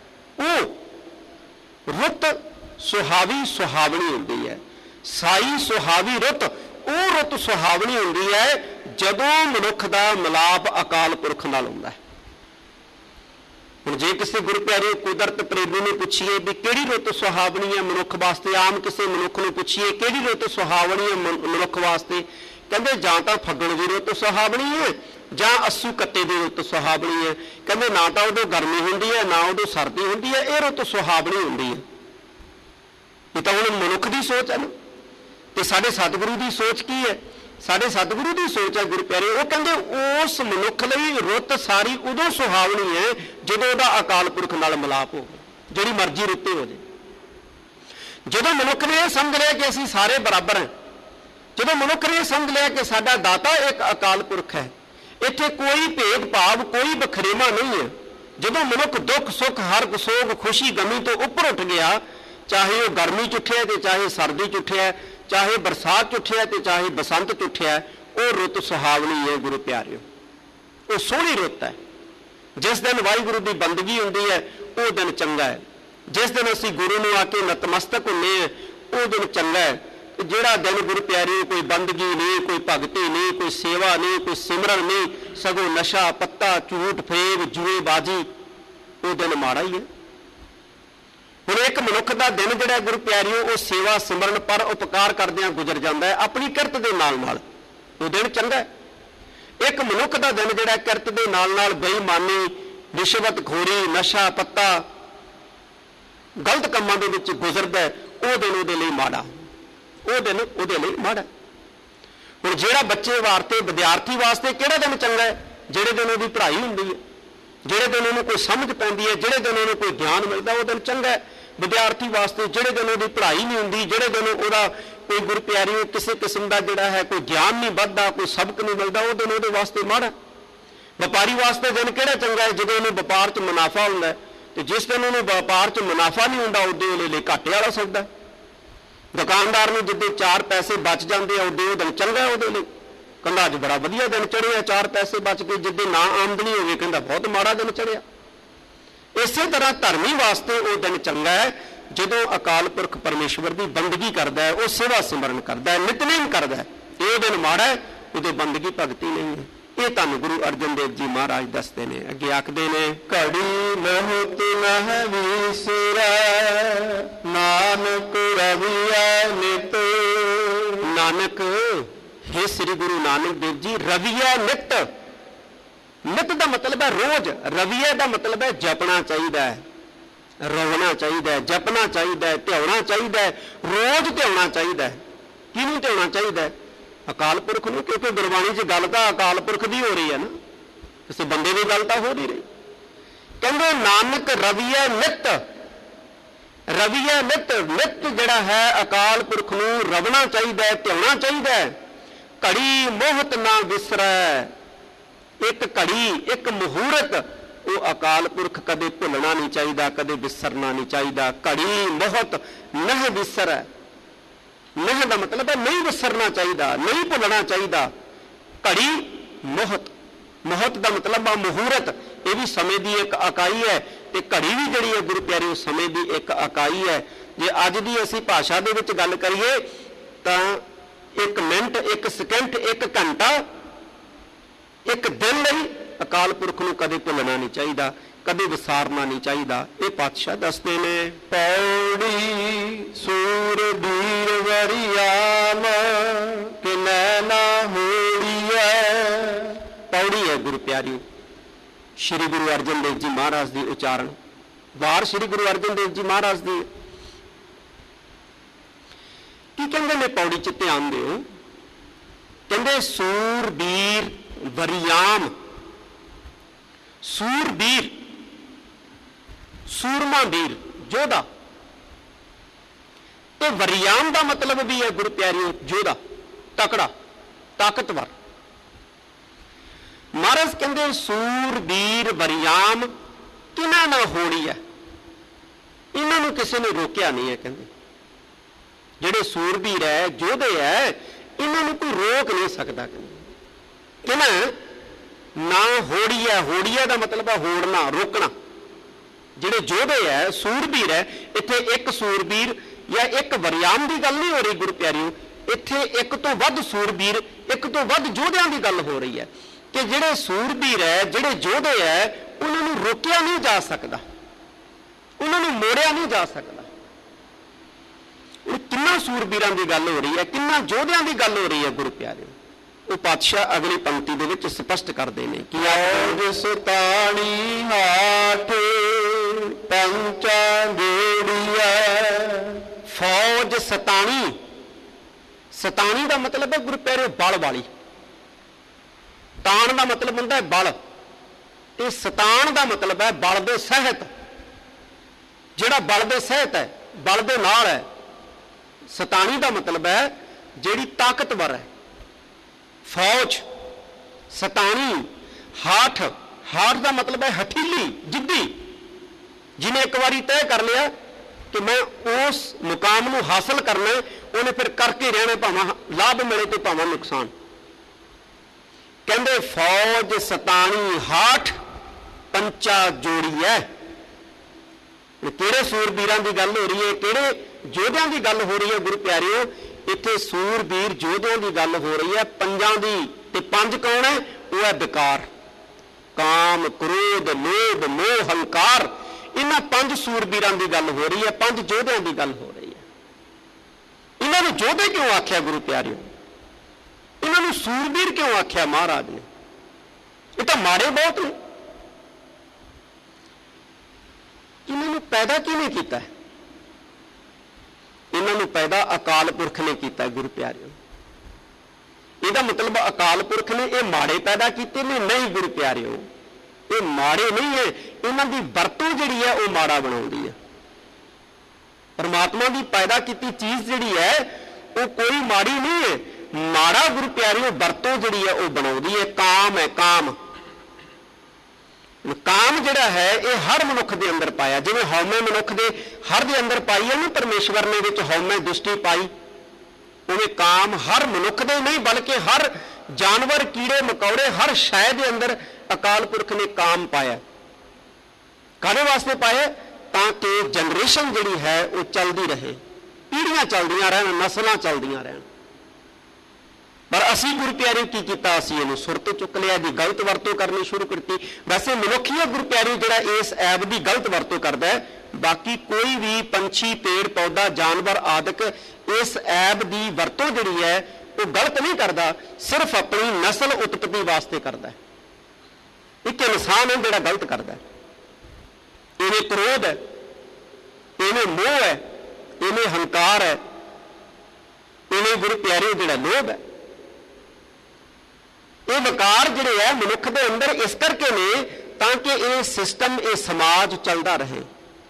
ਉਹ, ਰੁੱਤ ਸੁਹਾਵੀ ਸੁਹਾਵਣੀ ਹੁੰਦੀ ਹੈ। ਸਾਈ ਸੁਹਾਵੀ ਰੁੱਤ, ਉਹ ਰੁੱਤ ਸੁਹਾਵਣੀ ਹੁੰਦੀ ਹੈ ਜਦੋਂ ਮਨੁੱਖ ਦਾ ਮਿਲਾਪ ਅਕਾਲ ਪੁਰਖ ਨਾਲ ਹੁੰਦਾ ਹੈ। ਹੁਣ ਜੇ ਕਿਸੇ ਗੁਰੂ ਪਿਆਰੇ ਕੁਦਰਤ ਪ੍ਰੇਮੀ ਨੂੰ ਪੁੱਛੀਏ ਵੀ ਕਿਹੜੀ ਰੁੱਤ ਸੁਹਾਵਣੀ ਹੈ ਮਨੁੱਖ ਵਾਸਤੇ, ਆਮ ਕਿਸੇ ਮਨੁੱਖ ਨੂੰ ਪੁੱਛੀਏ ਕਿਹੜੀ ਰੁੱਤ ਸੁਹਾਵਣੀ ਹੈ ਮਨੁੱਖ ਵਾਸਤੇ, ਕਹਿੰਦੇ ਜਾਂ ਤਾਂ ਫੱਗਣ ਦੀ ਰੁੱਤ ਸੁਹਾਵਣੀ ਹੈ ਜਾਂ ਅੱਸੂ ਕੱਤੇ ਦੀ ਰੁੱਤ ਸੁਹਾਵਣੀ ਹੈ। ਕਹਿੰਦੇ ਨਾ ਤਾਂ ਉਦੋਂ ਗਰਮੀ ਹੁੰਦੀ ਹੈ, ਨਾ ਉਦੋਂ ਸਰਦੀ ਹੁੰਦੀ ਹੈ, ਇਹ ਰੁੱਤ ਸੁਹਾਵਣੀ ਹੁੰਦੀ ਹੈ। ਇਹ ਤਾਂ ਹੁਣ ਮਨੁੱਖ ਦੀ ਸੋਚ ਹੈ ਨਾ। ਤੇ ਸਾਡੇ ਸਤਿਗੁਰੂ ਦੀ ਸੋਚ ਕੀ ਹੈ? ਸਾਡੇ ਸਤਿਗੁਰੂ ਦੀ ਸੋਚ ਹੈ ਗੁਰੂ ਪਿਆਰੇ, ਉਹ ਕਹਿੰਦੇ ਉਸ ਮਨੁੱਖ ਲਈ ਰੁੱਤ ਸਾਰੀ ਉਦੋਂ ਸੁਹਾਵਣੀ ਹੈ ਜਦੋਂ ਉਹਦਾ ਅਕਾਲ ਪੁਰਖ ਨਾਲ ਮਿਲਾਪ ਹੋਵੇ, ਜਿਹੜੀ ਮਰਜ਼ੀ ਰੁੱਤੇ ਹੋ ਜਾਏ। ਜਦੋਂ ਮਨੁੱਖ ਨੇ ਇਹ ਸਮਝ ਲਿਆ ਕਿ ਅਸੀਂ ਸਾਰੇ ਬਰਾਬਰ ਹਾਂ, ਜਦੋਂ ਮਨੁੱਖ ਨੇ ਇਹ ਸਮਝ ਲਿਆ ਕਿ ਸਾਡਾ ਦਾਤਾ ਇੱਕ ਅਕਾਲ ਪੁਰਖ ਹੈ, ਇੱਥੇ ਕੋਈ ਭੇਦ ਭਾਵ, ਕੋਈ ਬਖਰੇਵਾ ਨਹੀਂ ਹੈ। ਜਦੋਂ ਮਨੁੱਖ ਦੁੱਖ ਸੁੱਖ, ਹਰ ਸੋਗ ਖੁਸ਼ੀ ਗਮੀ ਤੋਂ ਉੱਪਰ ਉੱਠ ਗਿਆ, ਚਾਹੇ ਉਹ ਗਰਮੀ ਚ ਉੱਠਿਆ ਤੇ ਚਾਹੇ ਸਰਦੀ ਚ ਉੱਠਿਆ, ਚਾਹੇ ਬਰਸਾਤ ਚ ਉੱਠਿਆ ਤੇ ਚਾਹੇ ਬਸੰਤ ਚ ਉੱਠਿਆ, ਉਹ ਰੁੱਤ ਸੁਹਾਵਣੀ ਹੈ ਗੁਰੂ ਪਿਆਰਿਓ। ਉਹ ਸੋਹਣੀ ਰੁੱਤ ਹੈ। ਜਿਸ ਦਿਨ ਵਾਹਿਗੁਰੂ ਦੀ ਬੰਦਗੀ ਹੁੰਦੀ ਹੈ ਉਹ ਦਿਨ ਚੰਗਾ ਹੈ। ਜਿਸ ਦਿਨ ਅਸੀਂ ਗੁਰੂ ਨੂੰ ਆ ਕੇ ਨਤਮਸਤਕ ਹੁੰਦੇ ਹਾਂ ਉਹ ਦਿਨ ਚੰਗਾ ਹੈ। ਜਿਹੜਾ ਦਿਨ ਗੁਰੂ ਪਿਆਰਿਓ ਕੋਈ ਬੰਦਗੀ ਨਹੀਂ, ਕੋਈ ਭਗਤੀ ਨਹੀਂ, ਕੋਈ ਸੇਵਾ ਨਹੀਂ, ਕੋਈ ਸਿਮਰਨ ਨਹੀਂ, ਸਗੋਂ ਨਸ਼ਾ ਪੱਤਾ, ਝੂਠ ਫਰੇਬ, ਜੂਏਬਾਜ਼ੀ, ਉਹ ਦਿਨ ਮਾੜਾ ਹੀ ਹੈ। ਹੁਣ ਇੱਕ ਮਨੁੱਖ ਦਾ ਦਿਨ ਜਿਹੜਾ ਗੁਰੂ ਪਿਆਰਿਓ ਉਹ ਸੇਵਾ ਸਿਮਰਨ ਪਰ ਉਪਕਾਰ ਕਰਦਿਆਂ ਗੁਜ਼ਰ ਜਾਂਦਾ ਹੈ, ਆਪਣੀ ਕਿਰਤ ਦੇ ਨਾਲ ਨਾਲ, ਉਹ ਦਿਨ ਚੰਗਾ ਹੈ। ਇੱਕ ਮਨੁੱਖ ਦਾ ਦਿਨ ਜਿਹੜਾ ਕਿਰਤ ਦੇ ਨਾਲ ਨਾਲ ਬੇਈਮਾਨੀ, ਰਿਸ਼ਵਤਖੋਰੀ, ਨਸ਼ਾ ਪੱਤਾ, ਗਲਤ ਕੰਮਾਂ ਦੇ ਵਿੱਚ ਗੁਜ਼ਰਦਾ, ਉਹ ਦਿਨ ਉਹਦੇ ਲਈ ਮਾੜਾ, ਉਹ ਦਿਨ ਉਹਦੇ ਲਈ ਮਾੜਾ। ਹੁਣ ਜਿਹੜਾ ਬੱਚੇ ਵਾਸਤੇ, ਵਿਦਿਆਰਥੀ ਵਾਸਤੇ ਕਿਹੜਾ ਦਿਨ ਚੰਗਾ ਹੈ? ਜਿਹੜੇ ਦਿਨ ਉਹਦੀ ਪੜ੍ਹਾਈ ਹੁੰਦੀ ਹੈ, ਜਿਹੜੇ ਦਿਨ ਉਹਨੂੰ ਕੋਈ ਸਮਝ ਪੈਂਦੀ ਹੈ, ਜਿਹੜੇ ਦਿਨ ਉਹਨੂੰ ਕੋਈ ਗਿਆਨ ਮਿਲਦਾ, ਉਹ ਦਿਨ ਚੰਗਾ ਹੈ ਵਿਦਿਆਰਥੀ ਵਾਸਤੇ। ਜਿਹੜੇ ਦਿਨ ਉਹਦੀ ਪੜ੍ਹਾਈ ਨਹੀਂ ਹੁੰਦੀ, ਜਿਹੜੇ ਦਿਨ ਉਹਦਾ ਕੋਈ ਗੁਰਪਿਆਰੀ ਕਿਸੇ ਕਿਸਮ ਦਾ ਜਿਹੜਾ ਹੈ ਕੋਈ ਗਿਆਨ ਨਹੀਂ ਵੱਧਦਾ, ਕੋਈ ਸਬਕ ਨਹੀਂ ਮਿਲਦਾ, ਉਹ ਦਿਨ ਉਹਦੇ ਵਾਸਤੇ ਮਾੜਾ। ਵਪਾਰੀ ਵਾਸਤੇ ਦਿਨ ਕਿਹੜਾ ਚੰਗਾ ਹੈ? ਜਦੋਂ ਉਹਨੂੰ ਵਪਾਰ 'ਚ ਮੁਨਾਫਾ ਹੁੰਦਾ, ਤੇ ਜਿਸ ਦਿਨ ਉਹਨੂੰ ਵਪਾਰ 'ਚ ਮੁਨਾਫਾ ਨਹੀਂ ਹੁੰਦਾ, ਉਹਦੇ ਲਈ ਘਾਟੇ ਵਾਲਾ ਸੌਦਾ। ਦੁਕਾਨਦਾਰ ਨੂੰ ਜਿੱਦੇ 4 ਪੈਸੇ ਬਚ ਜਾਂਦੇ ਆ, ਉਹ ਦਿਨ ਚੰਗਾ ਉਹਦੇ ਲਈ। ਕਹਿੰਦਾ ਅੱਜ ਬੜਾ ਵਧੀਆ ਦਿਨ ਚੜ੍ਹਿਆ, 4 ਪੈਸੇ ਬਚ ਕੇ। ਜਿੱਦੇ ਨਾ ਆਮਦਨੀ ਹੋਵੇ, ਕਹਿੰਦਾ ਬਹੁਤ ਮਾੜਾ ਦਿਨ ਚੜ੍ਹਿਆ। ਇਸੇ ਤਰ੍ਹਾਂ ਧਰਮੀ ਵਾਸਤੇ ਉਹ ਦਿਨ ਚੰਗਾ ਹੈ ਜਦੋਂ ਅਕਾਲ ਪੁਰਖ ਪਰਮੇਸ਼ਵਰ ਦੀ ਬੰਦਗੀ ਕਰਦਾ ਹੈ, ਉਹ ਸੇਵਾ ਸਿਮਰਨ ਕਰਦਾ ਹੈ, ਨਿਤਨੇਮ ਕਰਦਾ ਹੈ। ਇਹ ਦਿਨ ਮਾੜਾ ਹੈ, ਉਹਦੇ ਬੰਦਗੀ ਭਗਤੀ ਨਹੀਂ ਹੈ। ਇਹ ਤੁਹਾਨੂੰ ਗੁਰੂ ਅਰਜਨ ਦੇਵ ਜੀ ਮਹਾਰਾਜ ਦੱਸਦੇ ਨੇ। ਅੱਗੇ ਆਖਦੇ ਨੇ, ਘੜੀ ਮੋਹਤ ਨਹਿ ਵਿਸਰੈ, ਨਾਨਕ ਰਵੀਐ ਨਿਤ। ਨਾਨਕ, हे ਸ੍ਰੀ ਗੁਰੂ ਨਾਨਕ ਦੇਵ ਜੀ, ਰਵੀਐ ਨਿਤ। ਨਿਤ ਦਾ ਮਤਲਬ ਹੈ ਰੋਜ਼, ਰਵੀਐ ਦਾ ਮਤਲਬ ਹੈ ਜਪਣਾ ਚਾਹੀਦਾ ਹੈ, ਰੋਣਾ ਚਾਹੀਦਾ ਹੈ, ਜਪਣਾ ਚਾਹੀਦਾ ਹੈ, ਧਿਆਉਣਾ ਚਾਹੀਦਾ ਹੈ, ਰੋਜ਼ ਧਿਆਉਣਾ ਚਾਹੀਦਾ ਹੈ। ਕਿਹਨੂੰ ਧਿਆਉਣਾ ਚਾਹੀਦਾ ਹੈ? ਅਕਾਲ ਪੁਰਖ ਨੂੰ, ਕਿਉਂਕਿ ਗੁਰਬਾਣੀ 'ਚ ਗੱਲ ਤਾਂ ਅਕਾਲ ਪੁਰਖ ਦੀ ਹੋ ਰਹੀ ਹੈ ਨਾ, ਕਿਸੇ ਬੰਦੇ ਦੀ ਗੱਲ ਤਾਂ ਹੋ ਨਹੀਂ ਰਹੀ। ਕਹਿੰਦੇ ਨਾਨਕ ਰਵੀਐ ਨਿਤ, ਰਵੀਐ ਨਿਤ। ਨਿਤ ਜਿਹੜਾ ਹੈ ਅਕਾਲ ਪੁਰਖ ਨੂੰ ਰਵਣਾ ਚਾਹੀਦਾ ਹੈ, ਧਿਆਉਣਾ ਚਾਹੀਦਾ ਹੈ। ਘੜੀ ਮੋਹਤ ਨਾ ਵਿਸਰੈ, ਇੱਕ ਘੜੀ, ਇੱਕ ਮੁਹੂਰਤ, ਉਹ ਅਕਾਲ ਪੁਰਖ ਕਦੇ ਭੁੱਲਣਾ ਨਹੀਂ ਚਾਹੀਦਾ, ਕਦੇ ਵਿਸਰਨਾ ਨਹੀਂ ਚਾਹੀਦਾ। ਘੜੀ ਮੋਹਤ ਨਹਿ ਵਿਸਰੈ, ਨਹਿ ਦਾ ਮਤਲਬ ਹੈ ਨਹੀਂ ਵਿਸਰਨਾ ਚਾਹੀਦਾ, ਨਹੀਂ ਭੁੱਲਣਾ ਚਾਹੀਦਾ। ਘੜੀ ਮੋਹਤ, ਮੋਹਤ ਦਾ ਮਤਲਬ ਹੈ ਮੁਹੂਰਤ। ਇਹ ਵੀ ਸਮੇਂ ਦੀ ਇੱਕ ਇਕਾਈ ਹੈ, ਤੇ ਘੜੀ ਵੀ ਜਿਹੜੀ ਹੈ ਗੁਰੂ ਪਿਆਰਿਓ ਸਮੇਂ ਦੀ ਇੱਕ ਇਕਾਈ ਹੈ। ਜੇ ਅੱਜ ਦੀ ਅਸੀਂ ਭਾਸ਼ਾ ਦੇ ਵਿੱਚ ਗੱਲ ਕਰੀਏ ਤਾਂ 1 ਮਿੰਟ, 1 ਸਕਿੰਟ, 1 ਘੰਟਾ, 1 ਦਿਨ ਲਈ ਅਕਾਲ ਪੁਰਖ ਨੂੰ ਕਦੇ ਭੁੱਲਣਾ ਨਹੀਂ ਚਾਹੀਦਾ, ਕਦੇ ਵਿਸਾਰਨਾ ਨਹੀਂ ਚਾਹੀਦਾ। ਇਹ ਪਾਤਸ਼ਾਹ ਦੱਸਦੇ ਨੇ। ਪੌੜੀ ਸੂਰਬੀਰ ਵਰਿਆਮ, ਕਿਨੈ ਨਾ ਹੋੜੀਐ। ਪੌੜੀ ਹੈ ਗੁਰੂ ਪਿਆਰਿਓ ਸ਼੍ਰੀ ਗੁਰੂ ਅਰਜਨ ਦੇਵ ਜੀ ਮਹਾਰਾਜ ਦੀ ਉਚਾਰਨ, ਵਾਰ ਸ਼੍ਰੀ ਗੁਰੂ ਅਰਜਨ ਦੇਵ ਜੀ ਮਹਾਰਾਜ ਦੀ। ਕੀ ਕਹਿੰਦੇ ਨੇ ਪੌੜੀ 'ਚ? ਧਿਆਨ ਦਿਓ। ਕਹਿੰਦੇ ਸੂਰਬੀਰ ਵਰਿਆਮ। ਸੂਰਬੀਰ, ਸੂਰਮਾ ਵੀਰ, ਯੋਧਾ। ਤੇ ਵਰਿਆਮ ਦਾ ਮਤਲਬ ਵੀ ਹੈ ਗੁਰੂ ਪਿਆਰਿਓ ਯੋਧਾ, ਤਕੜਾ, ਤਾਕਤਵਰ। ਮਹਾਰਾਜ ਕਹਿੰਦੇ ਸੂਰਬੀਰ ਵਰਿਆਮ ਕਿਨਾਂ ਨਾ ਹੋਣੀ ਹੈ, ਇਹਨਾਂ ਨੂੰ ਕਿਸੇ ਨੇ ਰੋਕਿਆ ਨਹੀਂ ਹੈ। ਕਹਿੰਦੇ ਜਿਹੜੇ ਸੂਰਬੀਰ ਹੈ, ਯੋਧੇ ਹੈ, ਇਹਨਾਂ ਨੂੰ ਕੋਈ ਰੋਕ ਨਹੀਂ ਸਕਦਾ। ਕਿਨਾਂ ਨਾ ਹੋੜੀਆ, ਹੋੜੀਆ ਦਾ ਮਤਲਬ ਹੈ ਹੋੜਨਾ, ਰੋਕਣਾ। ਜਿਹੜੇ ਯੋਧੇ ਹੈ, ਸੂਰਬੀਰ ਹੈ, ਇੱਥੇ ਇੱਕ ਸੂਰਬੀਰ ਜਾਂ ਇੱਕ ਵਰਿਆਮ ਦੀ ਗੱਲ ਨਹੀਂ ਹੋ ਰਹੀ ਗੁਰੂ ਪਿਆਰਿਓ, ਇੱਥੇ ਇੱਕ ਤੋਂ ਵੱਧ ਸੂਰਬੀਰ, ਇੱਕ ਤੋਂ ਵੱਧ ਯੋਧਿਆਂ ਦੀ ਗੱਲ ਹੋ ਰਹੀ ਹੈ। ਕਿ ਜਿਹੜੇ ਸੂਰਬੀਰ ਹੈ, ਜਿਹੜੇ ਯੋਧੇ ਹੈ, ਉਹਨਾਂ ਨੂੰ ਰੋਕਿਆ ਨਹੀਂ ਜਾ ਸਕਦਾ, ਉਹਨਾਂ ਨੂੰ ਮੋੜਿਆ ਨਹੀਂ ਜਾ ਸਕਦਾ। ਉਹ ਕਿੰਨਾ ਸੂਰਬੀਰਾਂ ਦੀ ਗੱਲ ਹੋ ਰਹੀ ਹੈ, ਕਿੰਨਾ ਯੋਧਿਆਂ ਦੀ ਗੱਲ ਹੋ ਰਹੀ ਹੈ ਗੁਰੂ ਪਿਆਰਿਓ। ਉਹ ਪਾਤਸ਼ਾਹ ਅਗਲੀ ਪੰਕਤੀ ਦੇ ਵਿੱਚ ਸਪਸ਼ਟ ਕਰਦੇ ਨੇ ਕਿ ਫੌਜ ਸਤਾਣੀ ਹਾਠ ਪੰਚਾ ਜੋੜੀਐ। ਫੌਜ ਸਤਾਣੀ, ਸਤਾਣੀ ਦਾ ਮਤਲਬ ਹੈ ਗੁਰੂ ਪਿਆਰਿਓ ਬਲ ਵਾਲੀ। ਤਾਣ ਦਾ ਮਤਲਬ ਹੁੰਦਾ ਹੈ ਬਲ, ਤੇ ਸਤਾਣ ਦਾ ਮਤਲਬ ਹੈ ਬਲ ਦੇ ਸਹਿਤ। ਜਿਹੜਾ ਬਲ ਦੇ ਸਹਿਤ ਹੈ, ਬਲ ਦੇ ਨਾਲ ਹੈ। ਸਤਾਣੀ ਦਾ ਮਤਲਬ ਹੈ ਜਿਹੜੀ ਤਾਕਤਵਰ ਹੈ। ਫੌਜ, ਸਤਾਣੀ, ਹਾਠ, ਹਾਠ ਦਾ ਮਤਲਬ ਹੈ ਹਠੀਲੀ, ਜਿੱਦੀ। ਜਿਹਨੇ ਇੱਕ ਵਾਰੀ ਤੈਅ ਕਰ ਲਿਆ ਕਿ ਮੈਂ ਉਸ ਮੁਕਾਮ ਨੂੰ ਹਾਸਲ ਕਰਨਾ, ਉਹਨੇ ਫਿਰ ਕਰਕੇ ਰਹਿਣਾ, ਭਾਵੇਂ ਲਾਭ ਮਿਲੇ ਤੇ ਭਾਵੇਂ ਨੁਕਸਾਨ। ਕਹਿੰਦੇ ਫੌਜ ਸਤਾਣੀ ਹਾਠ ਪੰਚਾ ਜੋੜੀ ਹੈ। ਕਿਹੜੇ ਸੂਰਬੀਰਾਂ ਦੀ ਗੱਲ ਹੋ ਰਹੀ ਹੈ, ਕਿਹੜੇ ਯੋਧਿਆਂ ਦੀ ਗੱਲ ਹੋ ਰਹੀ ਹੈ ਗੁਰੂ ਪਿਆਰਿਓ? ਇੱਥੇ ਸੂਰਬੀਰ ਯੋਧਿਆਂ ਦੀ ਗੱਲ ਹੋ ਰਹੀ ਹੈ, ਪੰਜਾਂ ਦੀ। ਤੇ ਪੰਜ ਕੌਣ ਹੈ? ਉਹ ਹੈ ਵਿਕਾਰ, ਕਾਮ, ਕ੍ਰੋਧ, ਲੋਭ, ਮੋਹ, ਹੰਕਾਰ। ਇਹਨਾਂ 5 ਸੂਰਬੀਰਾਂ ਦੀ ਗੱਲ ਹੋ ਰਹੀ ਹੈ, 5 ਯੋਧਿਆਂ ਦੀ ਗੱਲ ਹੋ ਰਹੀ ਹੈ। ਇਹਨਾਂ ਨੂੰ ਯੋਧੇ ਕਿਉਂ ਆਖਿਆ ਗੁਰੂ ਪਿਆਰਿਓ? ਇਹਨਾਂ ਨੂੰ ਸੂਰਬੀਰ ਕਿਉਂ ਆਖਿਆ ਮਹਾਰਾਜ ਨੇ? ਇਹ ਤਾਂ ਮਾੜੇ ਬਹੁਤ ਨੇ। ਇਹਨਾਂ ਨੂੰ ਪੈਦਾ ਕਿਹਨੇ ਕੀਤਾ? ਇਹਨਾਂ ਨੂੰ ਪੈਦਾ ਅਕਾਲ ਪੁਰਖ ਨੇ ਕੀਤਾ। ਗੁਰੂ ਪਿਆਰਿਓ, ਇਹਦਾ ਮਤਲਬ ਅਕਾਲ ਪੁਰਖ ਨੇ ਇਹ ਮਾੜੇ ਪੈਦਾ ਕੀਤੇ ਨੇ? ਨਹੀਂ ਗੁਰੂ ਪਿਆਰਿਓ, ਇਹ ਮਾੜੇ ਨਹੀਂ ਹੈ, ਇਹਨਾਂ ਦੀ ਵਰਤੋਂ ਜਿਹੜੀ ਹੈ ਉਹ ਮਾੜਾ ਬਣਾਉਂਦੀ ਹੈ। ਪਰਮਾਤਮਾ ਦੀ ਪੈਦਾ ਕੀਤੀ ਚੀਜ਼ ਜਿਹੜੀ ਹੈ ਉਹ ਕੋਈ ਮਾੜੀ ਨਹੀਂ ਹੈ, ਮਾੜਾ ਗੁਰੂ ਪਿਆਰਿਓ ਵਰਤੋਂ ਜਿਹੜੀ ਹੈ ਉਹ ਬਣਾਉਂਦੀ ਹੈ। ਕਾਮ ਹੈ, ਕਾਮ। ਕਾਮ ਜਿਹੜਾ ਹੈ ਇਹ ਹਰ ਮਨੁੱਖ ਦੇ ਅੰਦਰ ਪਾਇਆ, ਜਿਵੇਂ ਹਉਮੈ ਮਨੁੱਖ ਦੇ ਹਰ ਦੇ ਅੰਦਰ ਪਾਈ ਹੈ ਨਾ ਪਰਮੇਸ਼ਵਰ ਨੇ ਵਿੱਚ ਹਉਮੈ ਦ੍ਰਿਸ਼ਟੀ ਪਾਈ, ਉਵੇਂ ਕਾਮ ਹਰ ਮਨੁੱਖ ਦੇ ਨਹੀਂ ਬਲਕਿ ਹਰ ਜਾਨਵਰ, ਕੀੜੇ ਮਕੌੜੇ, ਹਰ ਸ਼ੈ ਦੇ ਅੰਦਰ ਅਕਾਲ ਪੁਰਖ ਨੇ ਕਾਮ ਪਾਇਆ। ਕਾਹਦੇ ਵਾਸਤੇ ਪਾਇਆ? ਤਾਂ ਕਿ ਜਨਰੇਸ਼ਨ ਜਿਹੜੀ ਹੈ ਉਹ ਚੱਲਦੀ ਰਹੇ, ਪੀੜ੍ਹੀਆਂ ਚੱਲਦੀਆਂ ਰਹਿਣ, ਨਸਲਾਂ ਚੱਲਦੀਆਂ ਰਹਿਣ। ਪਰ ਅਸੀਂ ਗੁਰੂ ਪਿਆਰਿਓ ਕੀ ਕੀਤਾ? ਅਸੀਂ ਇਹਨੂੰ ਸੁਰ ਤੋਂ ਚੁੱਕ ਲਿਆ, ਦੀ ਗਲਤ ਵਰਤੋਂ ਕਰਨੀ ਸ਼ੁਰੂ ਕੀਤੀ। ਵੈਸੇ ਮਨੁੱਖ ਹੀ ਹੈ ਗੁਰੂ ਪਿਆਰਿਓ ਜਿਹੜਾ ਇਸ ਐਬ ਦੀ ਗਲਤ ਵਰਤੋਂ ਕਰਦਾ ਹੈ, ਬਾਕੀ ਕੋਈ ਵੀ ਪੰਛੀ, ਪੇੜ ਪੌਦਾ, ਜਾਨਵਰ ਆਦਿਕ ਇਸ ਐਬ ਦੀ ਵਰਤੋਂ ਜਿਹੜੀ ਹੈ ਉਹ ਗਲਤ ਨਹੀਂ ਕਰਦਾ, ਸਿਰਫ ਆਪਣੀ ਨਸਲ ਉਤਪਤੀ ਵਾਸਤੇ ਕਰਦਾ। ਇੱਕ ਇਨਸਾਨ ਹੈ ਜਿਹੜਾ ਗਲਤ ਕਰਦਾ। ਇਹਨੇ ਕ੍ਰੋਧ ਹੈ, ਇਹਨੇ ਮੋਹ ਹੈ, ਇਹਨੇ ਹੰਕਾਰ ਹੈ, ਇਹਨੇ ਗੁਰੂ ਪਿਆਰਿਓ ਜਿਹੜਾ ਲੋਭ ਹੈ। ਇਹ ਵਿਕਾਰ ਜਿਹੜੇ ਹੈ ਮਨੁੱਖ ਦੇ ਅੰਦਰ ਇਸ ਕਰਕੇ ਨੇ ਤਾਂ ਕਿ ਇਹ ਸਿਸਟਮ, ਇਹ ਸਮਾਜ ਚੱਲਦਾ ਰਹੇ।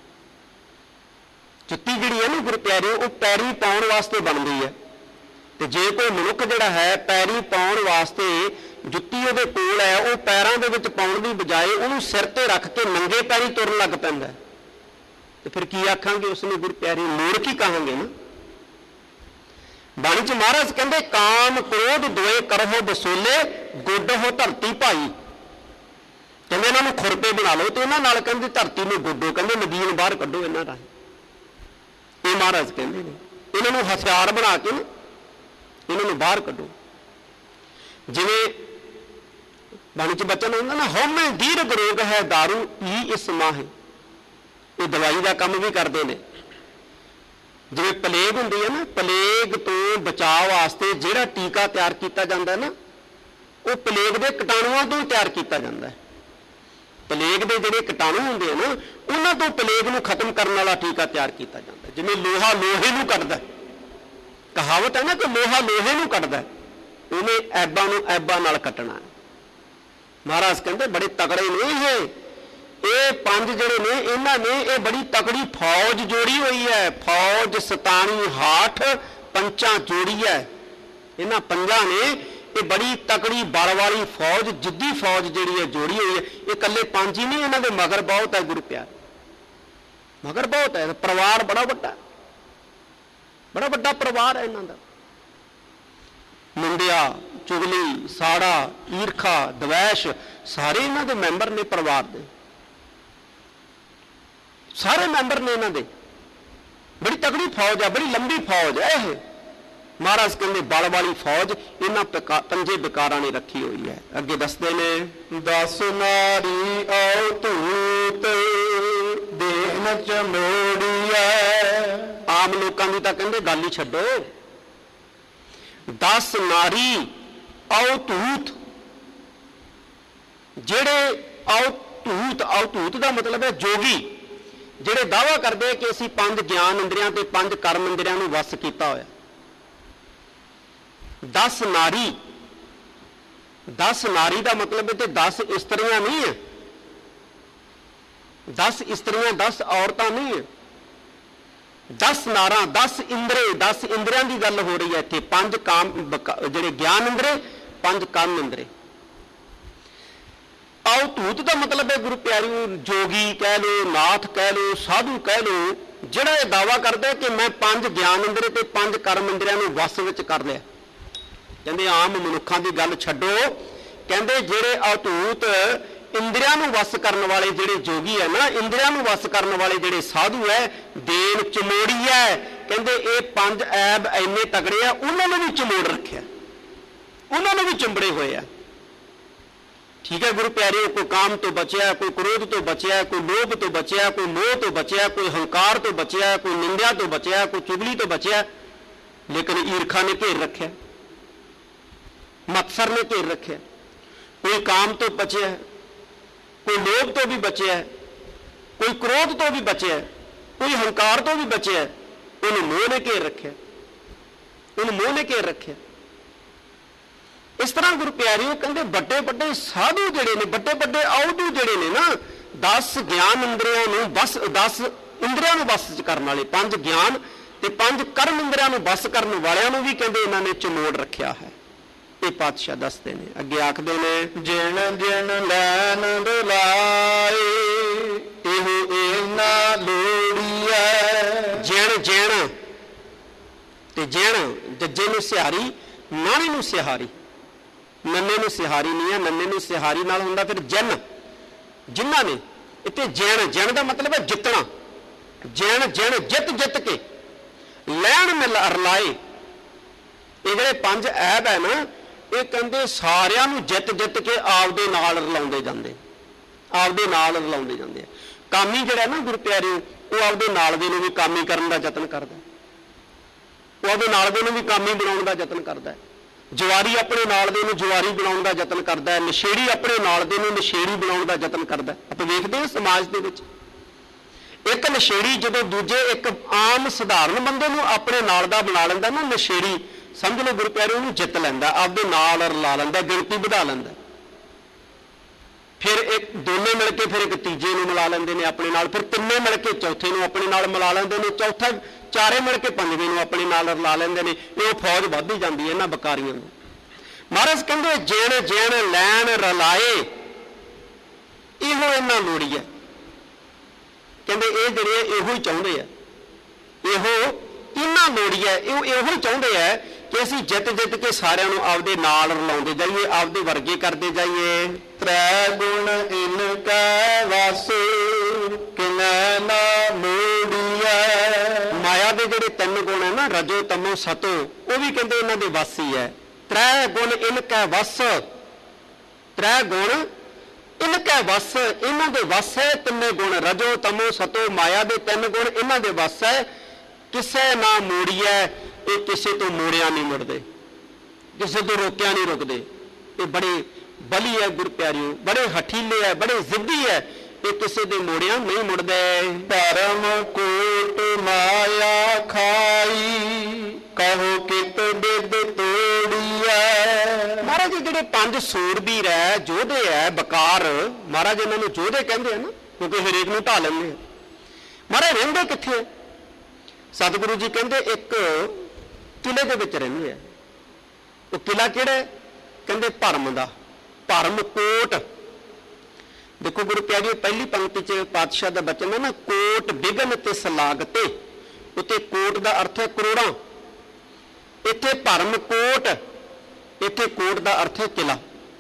ਜੁੱਤੀ ਜਿਹੜੀ ਹੈ ਨਾ ਗੁਰੂ ਪਿਆਰਿਓ ਉਹ ਪੈਰੀ ਪਾਉਣ ਵਾਸਤੇ ਬਣਦੀ ਹੈ, ਤੇ ਜੇ ਕੋਈ ਮਨੁੱਖ ਜਿਹੜਾ ਹੈ ਪੈਰੀ ਪਾਉਣ ਵਾਸਤੇ ਜੁੱਤੀ ਉਹਦੇ ਕੋਲ ਹੈ, ਉਹ ਪੈਰਾਂ ਦੇ ਵਿੱਚ ਪਾਉਣ ਦੀ ਬਜਾਏ ਉਹਨੂੰ ਸਿਰ ਤੇ ਰੱਖ ਕੇ ਨੰਗੇ ਪੈਰੀ ਤੁਰਨ ਲੱਗ ਪੈਂਦਾ, ਤੇ ਫਿਰ ਕੀ ਆਖਾਂਗੇ ਉਸਨੂੰ ਗੁਰੂ ਪਿਆਰਿਓ? ਮੂਰਖ ਹੀ ਕਹਾਂਗੇ ਨਾ। ਬਾਣੀ ਚ ਮਹਾਰਾਜ ਕਹਿੰਦੇ ਕਾਮ ਕ੍ਰੋਧ ਦੋਏ ਕਰਹੁ ਬਸੋਲੇ, ਗੁੱਡ ਹੋ ਧਰਤੀ ਭਾਈ। ਕਹਿੰਦੇ ਇਹਨਾਂ ਨੂੰ ਖੁਰਪੇ ਬਣਾ ਲਓ ਤੇ ਇਹਨਾਂ ਨਾਲ ਕਹਿੰਦੇ ਧਰਤੀ ਨੂੰ ਗੁੱਡੋ, ਕਹਿੰਦੇ ਨਦੀਨ ਬਾਹਰ ਕੱਢੋ ਇਹਨਾਂ ਰਾਹੀਂ। ਇਹ ਮਹਾਰਾਜ ਕਹਿੰਦੇ ਨੇ ਇਹਨਾਂ ਨੂੰ ਹਥਿਆਰ ਬਣਾ ਕੇ ਇਹਨਾਂ ਨੂੰ ਬਾਹਰ ਕੱਢੋ। ਜਿਵੇਂ ਬਾਣੀ ਚ ਬਚਨ ਹੁੰਦਾ ਨਾ, ਹਉਮੈ ਦੀਰਘ ਰੋਗ ਹੈ ਦਾਰੂ ਪੀ ਇਸ ਮਾਹੇ। ਇਹ ਦਵਾਈ ਦਾ ਕੰਮ ਵੀ ਕਰਦੇ ਨੇ। ਜਿਵੇਂ ਪਲੇਗ ਹੁੰਦੀ ਹੈ ਨਾ, ਪਲੇਗ ਤੋਂ ਬਚਾਅ ਵਾਸਤੇ ਜਿਹੜਾ ਟੀਕਾ ਤਿਆਰ ਕੀਤਾ ਜਾਂਦਾ ਨਾ ਉਹ ਪਲੇਗ ਦੇ ਕੀਟਾਣੂਆਂ ਤੋਂ ਤਿਆਰ ਕੀਤਾ ਜਾਂਦਾ ਹੈ। ਪਲੇਗ ਦੇ ਜਿਹੜੇ ਕੀਟਾਣੂ ਹੁੰਦੇ ਆ ਨਾ ਉਹਨਾਂ ਤੋਂ ਪਲੇਗ ਨੂੰ ਖਤਮ ਕਰਨ ਵਾਲਾ ਟੀਕਾ ਤਿਆਰ ਕੀਤਾ ਜਾਂਦਾ। ਜਿਵੇਂ ਲੋਹਾ ਲੋਹੇ ਨੂੰ ਕੱਢਦਾ, ਕਹਾਵਤ ਹੈ ਨਾ ਕਿ ਲੋਹਾ ਲੋਹੇ ਨੂੰ ਕੱਢਦਾ, ਉਹਨੇ ਐਬਾਂ ਨੂੰ ਐਬਾਂ ਨਾਲ ਕੱਟਣਾ। ਮਹਾਰਾਜ ਕਹਿੰਦੇ ਬੜੇ ਤਕੜੇ ਨੇ ਇਹ ਪੰਜ ਜਿਹੜੇ ਨੇ, ਇਹਨਾਂ ਨੇ ਇਹ ਬੜੀ ਤਕੜੀ ਫੌਜ ਜੋੜੀ ਹੋਈ ਹੈ। ਫੌਜ ਸਤਾਣੀ ਹਾਠ ਪੰਚਾਂ ਜੋੜੀ ਹੈ। ਇਹਨਾਂ ਪੰਜਾਂ ਨੇ ਇਹ ਬੜੀ ਤਕੜੀ ਬਲ ਵਾਲੀ ਫੌਜ, ਜਿੱਦੀ ਫੌਜ ਜਿਹੜੀ ਹੈ ਜੋੜੀ ਹੋਈ ਹੈ। ਇਹ ਇਕੱਲੇ ਪੰਜ ਹੀ ਨਹੀਂ, ਇਹਨਾਂ ਦੇ ਮਗਰ ਬਹੁਤ ਹੈ ਗੁਰੂ ਪਿਆਰ, ਮਗਰ ਬਹੁਤ ਹੈ। ਪਰਿਵਾਰ ਬੜਾ ਵੱਡਾ, ਬੜਾ ਵੱਡਾ ਪਰਿਵਾਰ ਹੈ ਇਹਨਾਂ ਦਾ। ਮੁੰਡਿਆ, ਚੁਗਲੀ, ਸਾੜਾ, ਈਰਖਾ, ਦਵੈਸ਼ ਸਾਰੇ ਇਹਨਾਂ ਦੇ ਮੈਂਬਰ ਨੇ, ਪਰਿਵਾਰ ਦੇ ਸਾਰੇ ਮੈਂਬਰ ਨੇ ਇਹਨਾਂ ਦੇ। ਬੜੀ ਤਕੜੀ ਫੌਜ ਹੈ, ਬੜੀ ਲੰਬੀ ਫੌਜ ਹੈ ਇਹ। ਮਹਾਰਾਜ ਕਹਿੰਦੇ ਬਲ ਵਾਲੀ ਫੌਜ ਇਹਨਾਂ ਪੰਜੇ ਵਿਕਾਰਾਂ ਨੇ ਰੱਖੀ ਹੋਈ ਹੈ। ਅੱਗੇ ਦੱਸਦੇ ਨੇ, 10 ਨਾਰੀ ਆਉ ਧੂਤ ਦੇਨ ਚ ਮੋੜੀਐ। ਆਮ ਲੋਕਾਂ ਦੀ ਤਾਂ ਕਹਿੰਦੇ ਗੱਲ ਹੀ ਛੱਡੋ। 10 ਨਾਰੀ ਆਉ ਧੂਤ, ਜਿਹੜੇ ਆਉ ਧੂਤ ਦਾ ਮਤਲਬ ਹੈ ਜੋਗੀ, ਜਿਹੜੇ ਦਾਅਵਾ ਕਰਦੇ ਕਿ ਅਸੀਂ 5 ਗਿਆਨ ਇੰਦਰੀਆਂ ਤੇ 5 ਕਰਮ ਇੰਦਰੀਆਂ ਨੂੰ ਵਸ ਕੀਤਾ ਹੋਇਆ। 10 ਨਾਰੀ, 10 ਨਾਰੀ ਦਾ ਮਤਲਬ ਹੈ ਤੇ 10 ਇਸਤਰੀਆਂ ਨਹੀਂ ਹੈ। 10 ਇਸਤਰੀਆਂ 10 ਔਰਤਾਂ ਨਹੀਂ ਹੈ। 10 ਨਾਰਾਂ, 10 ਇੰਦਰੇ, 10 ਇੰਦਰੀਆਂ ਦੀ ਗੱਲ ਹੋ ਰਹੀ ਹੈ ਇੱਥੇ। 5 ਕਾਮ ਜਿਹੜੇ ਗਿਆਨ ਇੰਦਰੇ, 5 ਕਰਮ ਇੰਦਰੇ। ਆਉ ਧੂਤ ਦਾ ਮਤਲਬ ਹੈ ਗੁਰੂ ਪਿਆਰਿਓ ਜੋਗੀ ਕਹਿ ਲਓ, ਨਾਥ ਕਹਿ ਲਓ, ਸਾਧੂ ਕਹਿ ਲਓ, ਜਿਹੜਾ ਇਹ ਦਾਅਵਾ ਕਰਦਾ ਕਿ ਮੈਂ 5 ਗਿਆਨ ਇੰਦਰੇ ਤੇ 5 ਕਰਮ ਇੰਦਰੀਆਂ ਨੂੰ ਵਸ ਵਿੱਚ ਕਰ ਲਿਆ। ਕਹਿੰਦੇ ਆਮ ਮਨੁੱਖਾਂ ਦੀ ਗੱਲ ਛੱਡੋ, ਕਹਿੰਦੇ ਜਿਹੜੇ ਅਤੂਤ ਇੰਦਰੀਆਂ ਨੂੰ ਵਸ ਕਰਨ ਵਾਲੇ ਜਿਹੜੇ ਜੋਗੀ ਹੈ ਨਾ, ਇੰਦਰੀਆਂ ਨੂੰ ਵਸ ਕਰਨ ਵਾਲੇ ਜਿਹੜੇ ਸਾਧੂ ਹੈ, ਦੇਨ ਚਮੋੜੀ ਹੈ। ਕਹਿੰਦੇ ਇਹ 5 ਐਬ ਇੰਨੇ ਤਗੜੇ ਆ, ਉਹਨਾਂ ਨੂੰ ਵੀ ਚਮੋੜ ਰੱਖਿਆ, ਉਹਨਾਂ ਨੂੰ ਵੀ ਚੰਬੜੇ ਹੋਏ ਆ। ਠੀਕ ਹੈ ਗੁਰੂ ਪਿਆਰਿਓ, ਕੋਈ ਕਾਮ ਤੋਂ ਬਚਿਆ, ਕੋਈ ਕ੍ਰੋਧ ਤੋਂ ਬਚਿਆ, ਕੋਈ ਲੋਭ ਤੋਂ ਬਚਿਆ, ਕੋਈ ਮੋਹ ਤੋਂ ਬਚਿਆ, ਕੋਈ ਹੰਕਾਰ ਤੋਂ ਬਚਿਆ, ਕੋਈ ਨਿੰਦਿਆ ਤੋਂ ਬਚਿਆ, ਕੋਈ ਚੁਗਲੀ ਤੋਂ ਬਚਿਆ, ਲੇਕਿਨ ਈਰਖਾ ਨੇ ਘੇਰ ਰੱਖਿਆ, ਮਤਸਰ ਨੇ ਘੇਰ ਰੱਖਿਆ। ਕੋਈ ਕਾਮ ਤੋਂ ਬਚਿਆ ਹੈ, ਕੋਈ ਲੋਭ ਤੋਂ ਵੀ ਬਚਿਆ ਹੈ, ਕੋਈ ਕ੍ਰੋਧ ਤੋਂ ਵੀ ਬਚਿਆ ਹੈ, ਕੋਈ ਹੰਕਾਰ ਤੋਂ ਵੀ ਬਚਿਆ ਹੈ, ਉਹਨੂੰ ਮੋਹ ਨੇ ਘੇਰ ਰੱਖਿਆ, ਉਹਨੂੰ ਮੋਹ ਨੇ ਘੇਰ ਰੱਖਿਆ। ਇਸ ਤਰ੍ਹਾਂ ਗੁਰੂ ਪਿਆਰਿਓ ਕਹਿੰਦੇ ਵੱਡੇ ਵੱਡੇ ਸਾਧੂ ਜਿਹੜੇ ਨੇ, ਵੱਡੇ ਵੱਡੇ ਆਉਦੂ ਜਿਹੜੇ ਨੇ ਨਾ, 10 ਗਿਆਨ ਇੰਦਰੀਆਂ ਨੂੰ ਬਸ, 10 ਇੰਦਰੀਆਂ ਨੂੰ ਬਸ ਚ ਕਰਨ ਵਾਲੇ, 5 ਗਿਆਨ ਤੇ 5 ਕਰਮ ਇੰਦਰੀਆਂ ਨੂੰ ਬਸ ਕਰਨ ਵਾਲਿਆਂ ਨੂੰ ਵੀ ਕਹਿੰਦੇ ਇਹਨਾਂ ਨੇ ਚਮੋੜ ਰੱਖਿਆ ਹੈ। ਇਹ ਪਾਤਸ਼ਾਹ ਦੱਸਦੇ ਨੇ, ਅੱਗੇ ਆਖਦੇ ਨੇ, ਜਿਣ ਜਿਣ ਲੈਨ ਰਲਾਏ ਇਹੋ ਇਹਨਾਂ ਲੋੜੀਐ। ਜਿਣ ਜਿਣ ਤੇ ਜਿਣ, ਜੱਜੇ ਨੂੰ ਸਿਹਾਰੀ, ਨਾਣੇ ਨੂੰ ਸਿਹਾਰੀ, ਨੰਨੇ ਨੂੰ ਸਿਹਾਰੀ ਨਹੀਂ ਹੈ, ਨੰਨੇ ਨੂੰ ਸਿਹਾਰੀ ਨਾਲ ਹੁੰਦਾ ਫਿਰ ਜਿੰਨ, ਜਿਨ੍ਹਾਂ ਨੇ। ਇੱਥੇ ਜਿਣ, ਜਿਣ ਦਾ ਮਤਲਬ ਹੈ ਜਿੱਤਣਾ, ਜਿਣ ਜਿਣ ਜਿੱਤ ਜਿੱਤ ਕੇ, ਲੈਣ ਮਿਲ ਰਲਾਏ। ਇਹ ਜਿਹੜੇ 5 ਐਬ ਹੈ ਨਾ, ਇਹ ਕਹਿੰਦੇ ਸਾਰਿਆਂ ਨੂੰ ਜਿੱਤ ਜਿੱਤ ਕੇ ਆਪਦੇ ਨਾਲ ਰਲਾਉਂਦੇ ਜਾਂਦੇ, ਆਪਦੇ ਨਾਲ ਰਲਾਉਂਦੇ ਜਾਂਦੇ ਆ। ਕਾਮੀ ਜਿਹੜਾ ਨਾ ਗੁਰੂ ਪਿਆਰਿਓ, ਉਹ ਆਪਦੇ ਨਾਲ ਦੇ ਨੂੰ ਵੀ ਕਾਮੀ ਕਰਨ ਦਾ ਯਤਨ ਕਰਦਾ, ਉਹ ਆਪਦੇ ਨਾਲ ਦੇ ਨੂੰ ਵੀ ਕਾਮੀ ਬਣਾਉਣ ਦਾ ਯਤਨ ਕਰਦਾ। ਜਵਾਰੀ ਆਪਣੇ ਨਾਲ ਦੇ ਨੂੰ ਜਵਾਰੀ ਬਣਾਉਣ ਦਾ ਯਤਨ ਕਰਦਾ ਹੈ, ਨਸ਼ੇੜੀ ਆਪਣੇ ਨਾਲ ਦੇ ਨੂੰ ਨਸ਼ੇੜੀ ਬਣਾਉਣ ਦਾ ਯਤਨ ਕਰਦਾ। ਆਪਾਂ ਵੇਖਦੇ ਹਾਂ ਸਮਾਜ ਦੇ ਵਿੱਚ, ਇੱਕ ਨਸ਼ੇੜੀ ਜਦੋਂ ਦੂਜੇ ਇੱਕ ਆਮ ਸਧਾਰਨ ਬੰਦੇ ਨੂੰ ਆਪਣੇ ਨਾਲ ਦਾ ਬਣਾ ਲੈਂਦਾ ਨਾ, ਨਸ਼ੇੜੀ ਸਮਝ ਲਓ ਗੁਰੂ ਪਿਆਰੇ ਉਹਨੂੰ ਜਿੱਤ ਲੈਂਦਾ, ਆਪਦੇ ਨਾਲ ਰਲਾ ਲੈਂਦਾ, ਗਿਣਤੀ ਵਧਾ ਲੈਂਦਾ। ਫਿਰ ਇੱਕ ਦੋਨੇ ਮਿਲ ਕੇ ਫਿਰ ਇੱਕ ਤੀਜੇ ਨੂੰ ਮਿਲਾ ਲੈਂਦੇ ਨੇ ਆਪਣੇ ਨਾਲ, ਫਿਰ ਤਿੰਨੇ ਮਿਲ ਕੇ ਚੌਥੇ ਨੂੰ ਆਪਣੇ ਨਾਲ ਮਿਲਾ ਲੈਂਦੇ ਨੇ, ਚੌਥਾ ਚਾਰੇ ਮਿਲ ਕੇ ਪੰਜਵੇਂ ਨੂੰ ਆਪਣੇ ਨਾਲ ਰਲਾ ਲੈਂਦੇ ਨੇ। ਇਹ ਫੌਜ ਵੱਧਦੀ ਜਾਂਦੀ ਹੈ ਇਹਨਾਂ ਬਕਾਰੀਆਂ ਨੂੰ। ਮਹਾਰਾਜ ਕਹਿੰਦੇ ਜਿਣ ਜਿਣ ਲੈਣ ਰਲਾਏ ਇਹੋ ਇਹਨਾਂ ਲੋੜੀ ਹੈ। ਕਹਿੰਦੇ ਇਹ ਜਿਹੜੇ ਇਹੋ ਹੀ ਚਾਹੁੰਦੇ ਆ, ਇਹੋ ਇਹਨਾਂ ਲੋੜੀ ਹੈ, ਇਹੋ ਹੀ ਚਾਹੁੰਦੇ ਆ ਕਿ ਅਸੀਂ ਜਿੱਤ ਜਿੱਤ ਕੇ ਸਾਰਿਆਂ ਨੂੰ ਆਪਦੇ ਨਾਲ ਰਲਾਉਂਦੇ ਜਾਈਏ, ਆਪਦੇ ਵਰਗੇ ਕਰਦੇ ਜਾਈਏ। ਤ੍ਰੈ ਗੁਣ ਇਨ ਕੈ ਵਸ ਕਿਨੈ ਨਾ ਮੋੜੀਐ। ਮਾਇਆ ਦੇ ਜਿਹੜੇ 3 ਗੁਣ ਹੈ ਨਾ, ਰਜੋ ਤਮੋ ਸਤੋ, ਉਹ ਵੀ ਕਹਿੰਦੇ ਇਹਨਾਂ ਦੇ ਵਸ ਹੀ ਹੈ। ਤ੍ਰੈ ਗੁਣ ਇਨ ਕੈ ਵਸ, ਤ੍ਰੈ ਗੁਣ ਇਨ ਕੈ ਵਸ, ਇਹਨਾਂ ਦੇ ਵਸ ਹੈ 3 ਗੁਣ, ਰਜੋ ਤਮੋ ਸਤੋ, ਮਾਇਆ ਦੇ 3 ਗੁਣ ਇਹਨਾਂ ਦੇ ਵਸ ਹੈ। ਕਿਸੇ ਨਾ ਮੋੜੀਐ, ਇਹ ਕਿਸੇ ਤੋਂ ਮੋੜਿਆ ਨਹੀਂ ਮੁੜਦੇ, ਕਿਸੇ ਤੋਂ ਰੋਕਿਆ ਨਹੀਂ ਰੁਕਦੇ। ਇਹ ਬੜੇ ਬਲੀ ਹੈ ਗੁਰੂ ਪਿਆਰਿਓ, ਬੜੇ ਹਠੀਲੇ ਹੈ, ਬੜੇ ਜ਼ਿੱਦੀ ਹੈ, ਇਹ ਕਿਸੇ ਦੇ ਮੋੜਿਆ ਨਹੀਂ ਮੁੜਦੇ। ਧਰਮ ਕੋਟ ਮਾਇਆ ਖਾਈ ਕਹੋ ਕਿਤ ਬਿਦ ਤੋੜੀਐ। ਮਹਾਰਾਜ ਜਿਹੜੇ 5 ਸੂਰਬੀਰ ਹੈ, ਯੋਧੇ ਹੈ, ਬਕਾਰ, ਮਹਾਰਾਜ ਇਹਨਾਂ ਨੂੰ ਯੋਧੇ ਕਹਿੰਦੇ ਆ ਨਾ, ਕਿਉਂਕਿ ਹਰੇਕ ਨੂੰ ਢਾ ਲੈਂਦੇ ਆ। ਮਹਾਰਾਜ ਰਹਿੰਦੇ ਕਿੱਥੇ? ਸਤਿਗੁਰੂ ਜੀ ਕਹਿੰਦੇ ਇੱਕ ਕਿਲੇ ਦੇ ਵਿੱਚ ਰਹਿੰਦੇ ਆ। ਉਹ ਕਿਲਾ ਕਿਹੜਾ ਹੈ? ਕਹਿੰਦੇ ਭਰਮ ਦਾ, ਭਰਮ ਕੋਟ। ਦੇਖੋ ਗੁਰੂ ਪਿਆਰਿਓ, ਪਹਿਲੀ ਪੰਕਤੀ 'ਚ ਪਾਤਸ਼ਾਹ ਦਾ ਬਚਨ ਹੈ ਨਾ, ਕੋਟ ਬਿਗਨ ਤੇ ਸਲਾਗਤੇ। ਉੱਤੇ ਕੋਟ ਦਾ ਅਰਥ ਹੈ ਕਰੋੜਾਂ, ਇੱਥੇ ਭਰਮ ਕੋਟ, ਇੱਥੇ ਕੋਟ ਦਾ ਅਰਥ ਹੈ ਕਿਲਾ।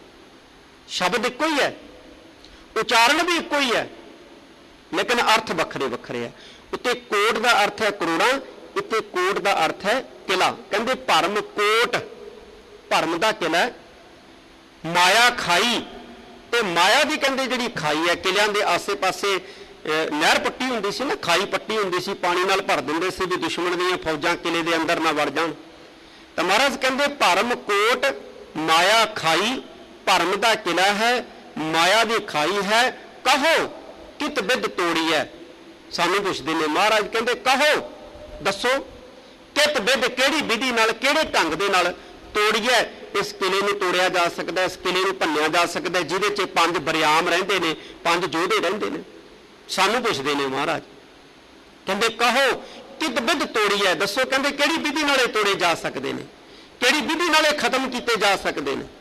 ਸ਼ਬਦ ਇੱਕੋ ਹੀ ਹੈ, ਉਚਾਰਨ ਵੀ ਇੱਕੋ ਹੀ ਹੈ, ਲੇਕਿਨ ਅਰਥ ਵੱਖਰੇ ਵੱਖਰੇ ਹੈ। ਉੱਤੇ ਕੋਟ ਦਾ ਅਰਥ ਹੈ ਕਰੋੜਾਂ, ਇੱਥੇ ਕੋਟ ਦਾ ਅਰਥ ਹੈ ਕਿਲਾ। ਕਹਿੰਦੇ ਭਰਮ ਕੋਟ, ਭਰਮ ਦਾ ਕਿਲਾ। ਮਾਇਆ ਖਾਈ, ਤੇ ਮਾਇਆ ਦੀ ਕਹਿੰਦੇ ਜਿਹੜੀ ਖਾਈ ਹੈ, ਕਿਲਿਆਂ ਦੇ ਆਸੇ ਪਾਸੇ ਨਹਿਰ ਪੱਟੀ ਹੁੰਦੀ ਸੀ ਨਾ, ਖਾਈ ਪੱਟੀ ਹੁੰਦੀ ਸੀ, ਪਾਣੀ ਨਾਲ ਭਰ ਦਿੰਦੇ ਸੀ ਵੀ ਦੁਸ਼ਮਣ ਦੀਆਂ ਫੌਜਾਂ ਕਿਲੇ ਦੇ ਅੰਦਰ ਨਾ ਵੜ ਜਾਣ। ਤਾਂ ਮਹਾਰਾਜ ਕਹਿੰਦੇ ਭਰਮ ਕੋਟ ਮਾਇਆ ਖਾਈ, ਭਰਮ ਦਾ ਕਿਲਾ ਹੈ, ਮਾਇਆ ਦੀ ਖਾਈ ਹੈ, ਕਹੋ ਕਿਤ ਬਿਦ ਤੋੜੀ ਹੈ। ਸਾਨੂੰ ਪੁੱਛਦੇ ਨੇ ਮਹਾਰਾਜ, ਕਹਿੰਦੇ ਕਹੋ, ਦੱਸੋ ਕਿਤ ਬਿਦ, ਕਿਹੜੀ ਵਿਧੀ ਨਾਲ, ਕਿਹੜੇ ਢੰਗ ਦੇ ਨਾਲ ਤੋੜੀਏ, ਇਸ ਕਿਲੇ ਨੂੰ ਤੋੜਿਆ ਜਾ ਸਕਦਾ, ਇਸ ਕਿਲੇ ਨੂੰ ਭੰਨਿਆ ਜਾ ਸਕਦਾ, ਜਿਹਦੇ 'ਚ 5 ਬਰਿਆਮ ਰਹਿੰਦੇ ਨੇ, 5 ਯੋਧੇ ਰਹਿੰਦੇ ਨੇ। ਸਾਨੂੰ ਪੁੱਛਦੇ ਨੇ ਮਹਾਰਾਜ, ਕਹਿੰਦੇ ਕਹੋ ਕਿਤ ਬਿਦ ਤੋੜੀ ਹੈ, ਦੱਸੋ ਕਹਿੰਦੇ ਕਿਹੜੀ ਵਿਧੀ ਨਾਲ ਇਹ ਤੋੜੇ ਜਾ ਸਕਦੇ ਨੇ, ਕਿਹੜੀ ਵਿਧੀ ਨਾਲ ਇਹ ਖਤਮ ਕੀਤੇ ਜਾ ਸਕਦੇ ਨੇ।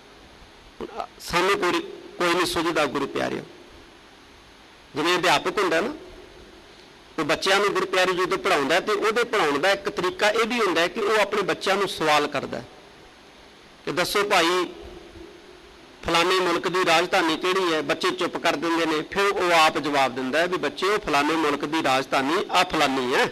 ਸਾਨੂੰ ਕੋਈ ਨਹੀਂ ਸੁਝਦਾ ਗੁਰੂ ਪਿਆਰਿਓ। ਜਿਵੇਂ ਅਧਿਆਪਕ ਹੁੰਦਾ ਨਾ, ਉਹ ਬੱਚਿਆਂ ਨੂੰ ਗੁਰੂ ਪਿਆਰੇ ਜਦੋਂ ਪੜ੍ਹਾਉਂਦਾ, ਤੇ ਉਹਦੇ ਪੜ੍ਹਾਉਣ ਦਾ ਇੱਕ ਤਰੀਕਾ ਇਹ ਵੀ ਹੁੰਦਾ ਕਿ ਉਹ ਆਪਣੇ ਬੱਚਿਆਂ ਨੂੰ ਸਵਾਲ ਕਰਦਾ ਕਿ ਦੱਸੋ ਭਾਈ ਫਲਾਣੇ ਮੁਲਕ ਦੀ ਰਾਜਧਾਨੀ ਕਿਹੜੀ ਹੈ। ਬੱਚੇ ਚੁੱਪ ਕਰ ਦਿੰਦੇ ਨੇ, ਫਿਰ ਉਹ ਆਪ ਜਵਾਬ ਦਿੰਦਾ ਵੀ ਬੱਚੇ ਉਹ ਫਲਾਣੇ ਮੁਲਕ ਦੀ ਰਾਜਧਾਨੀ ਆ ਫਲਾਨੀ ਹੈ।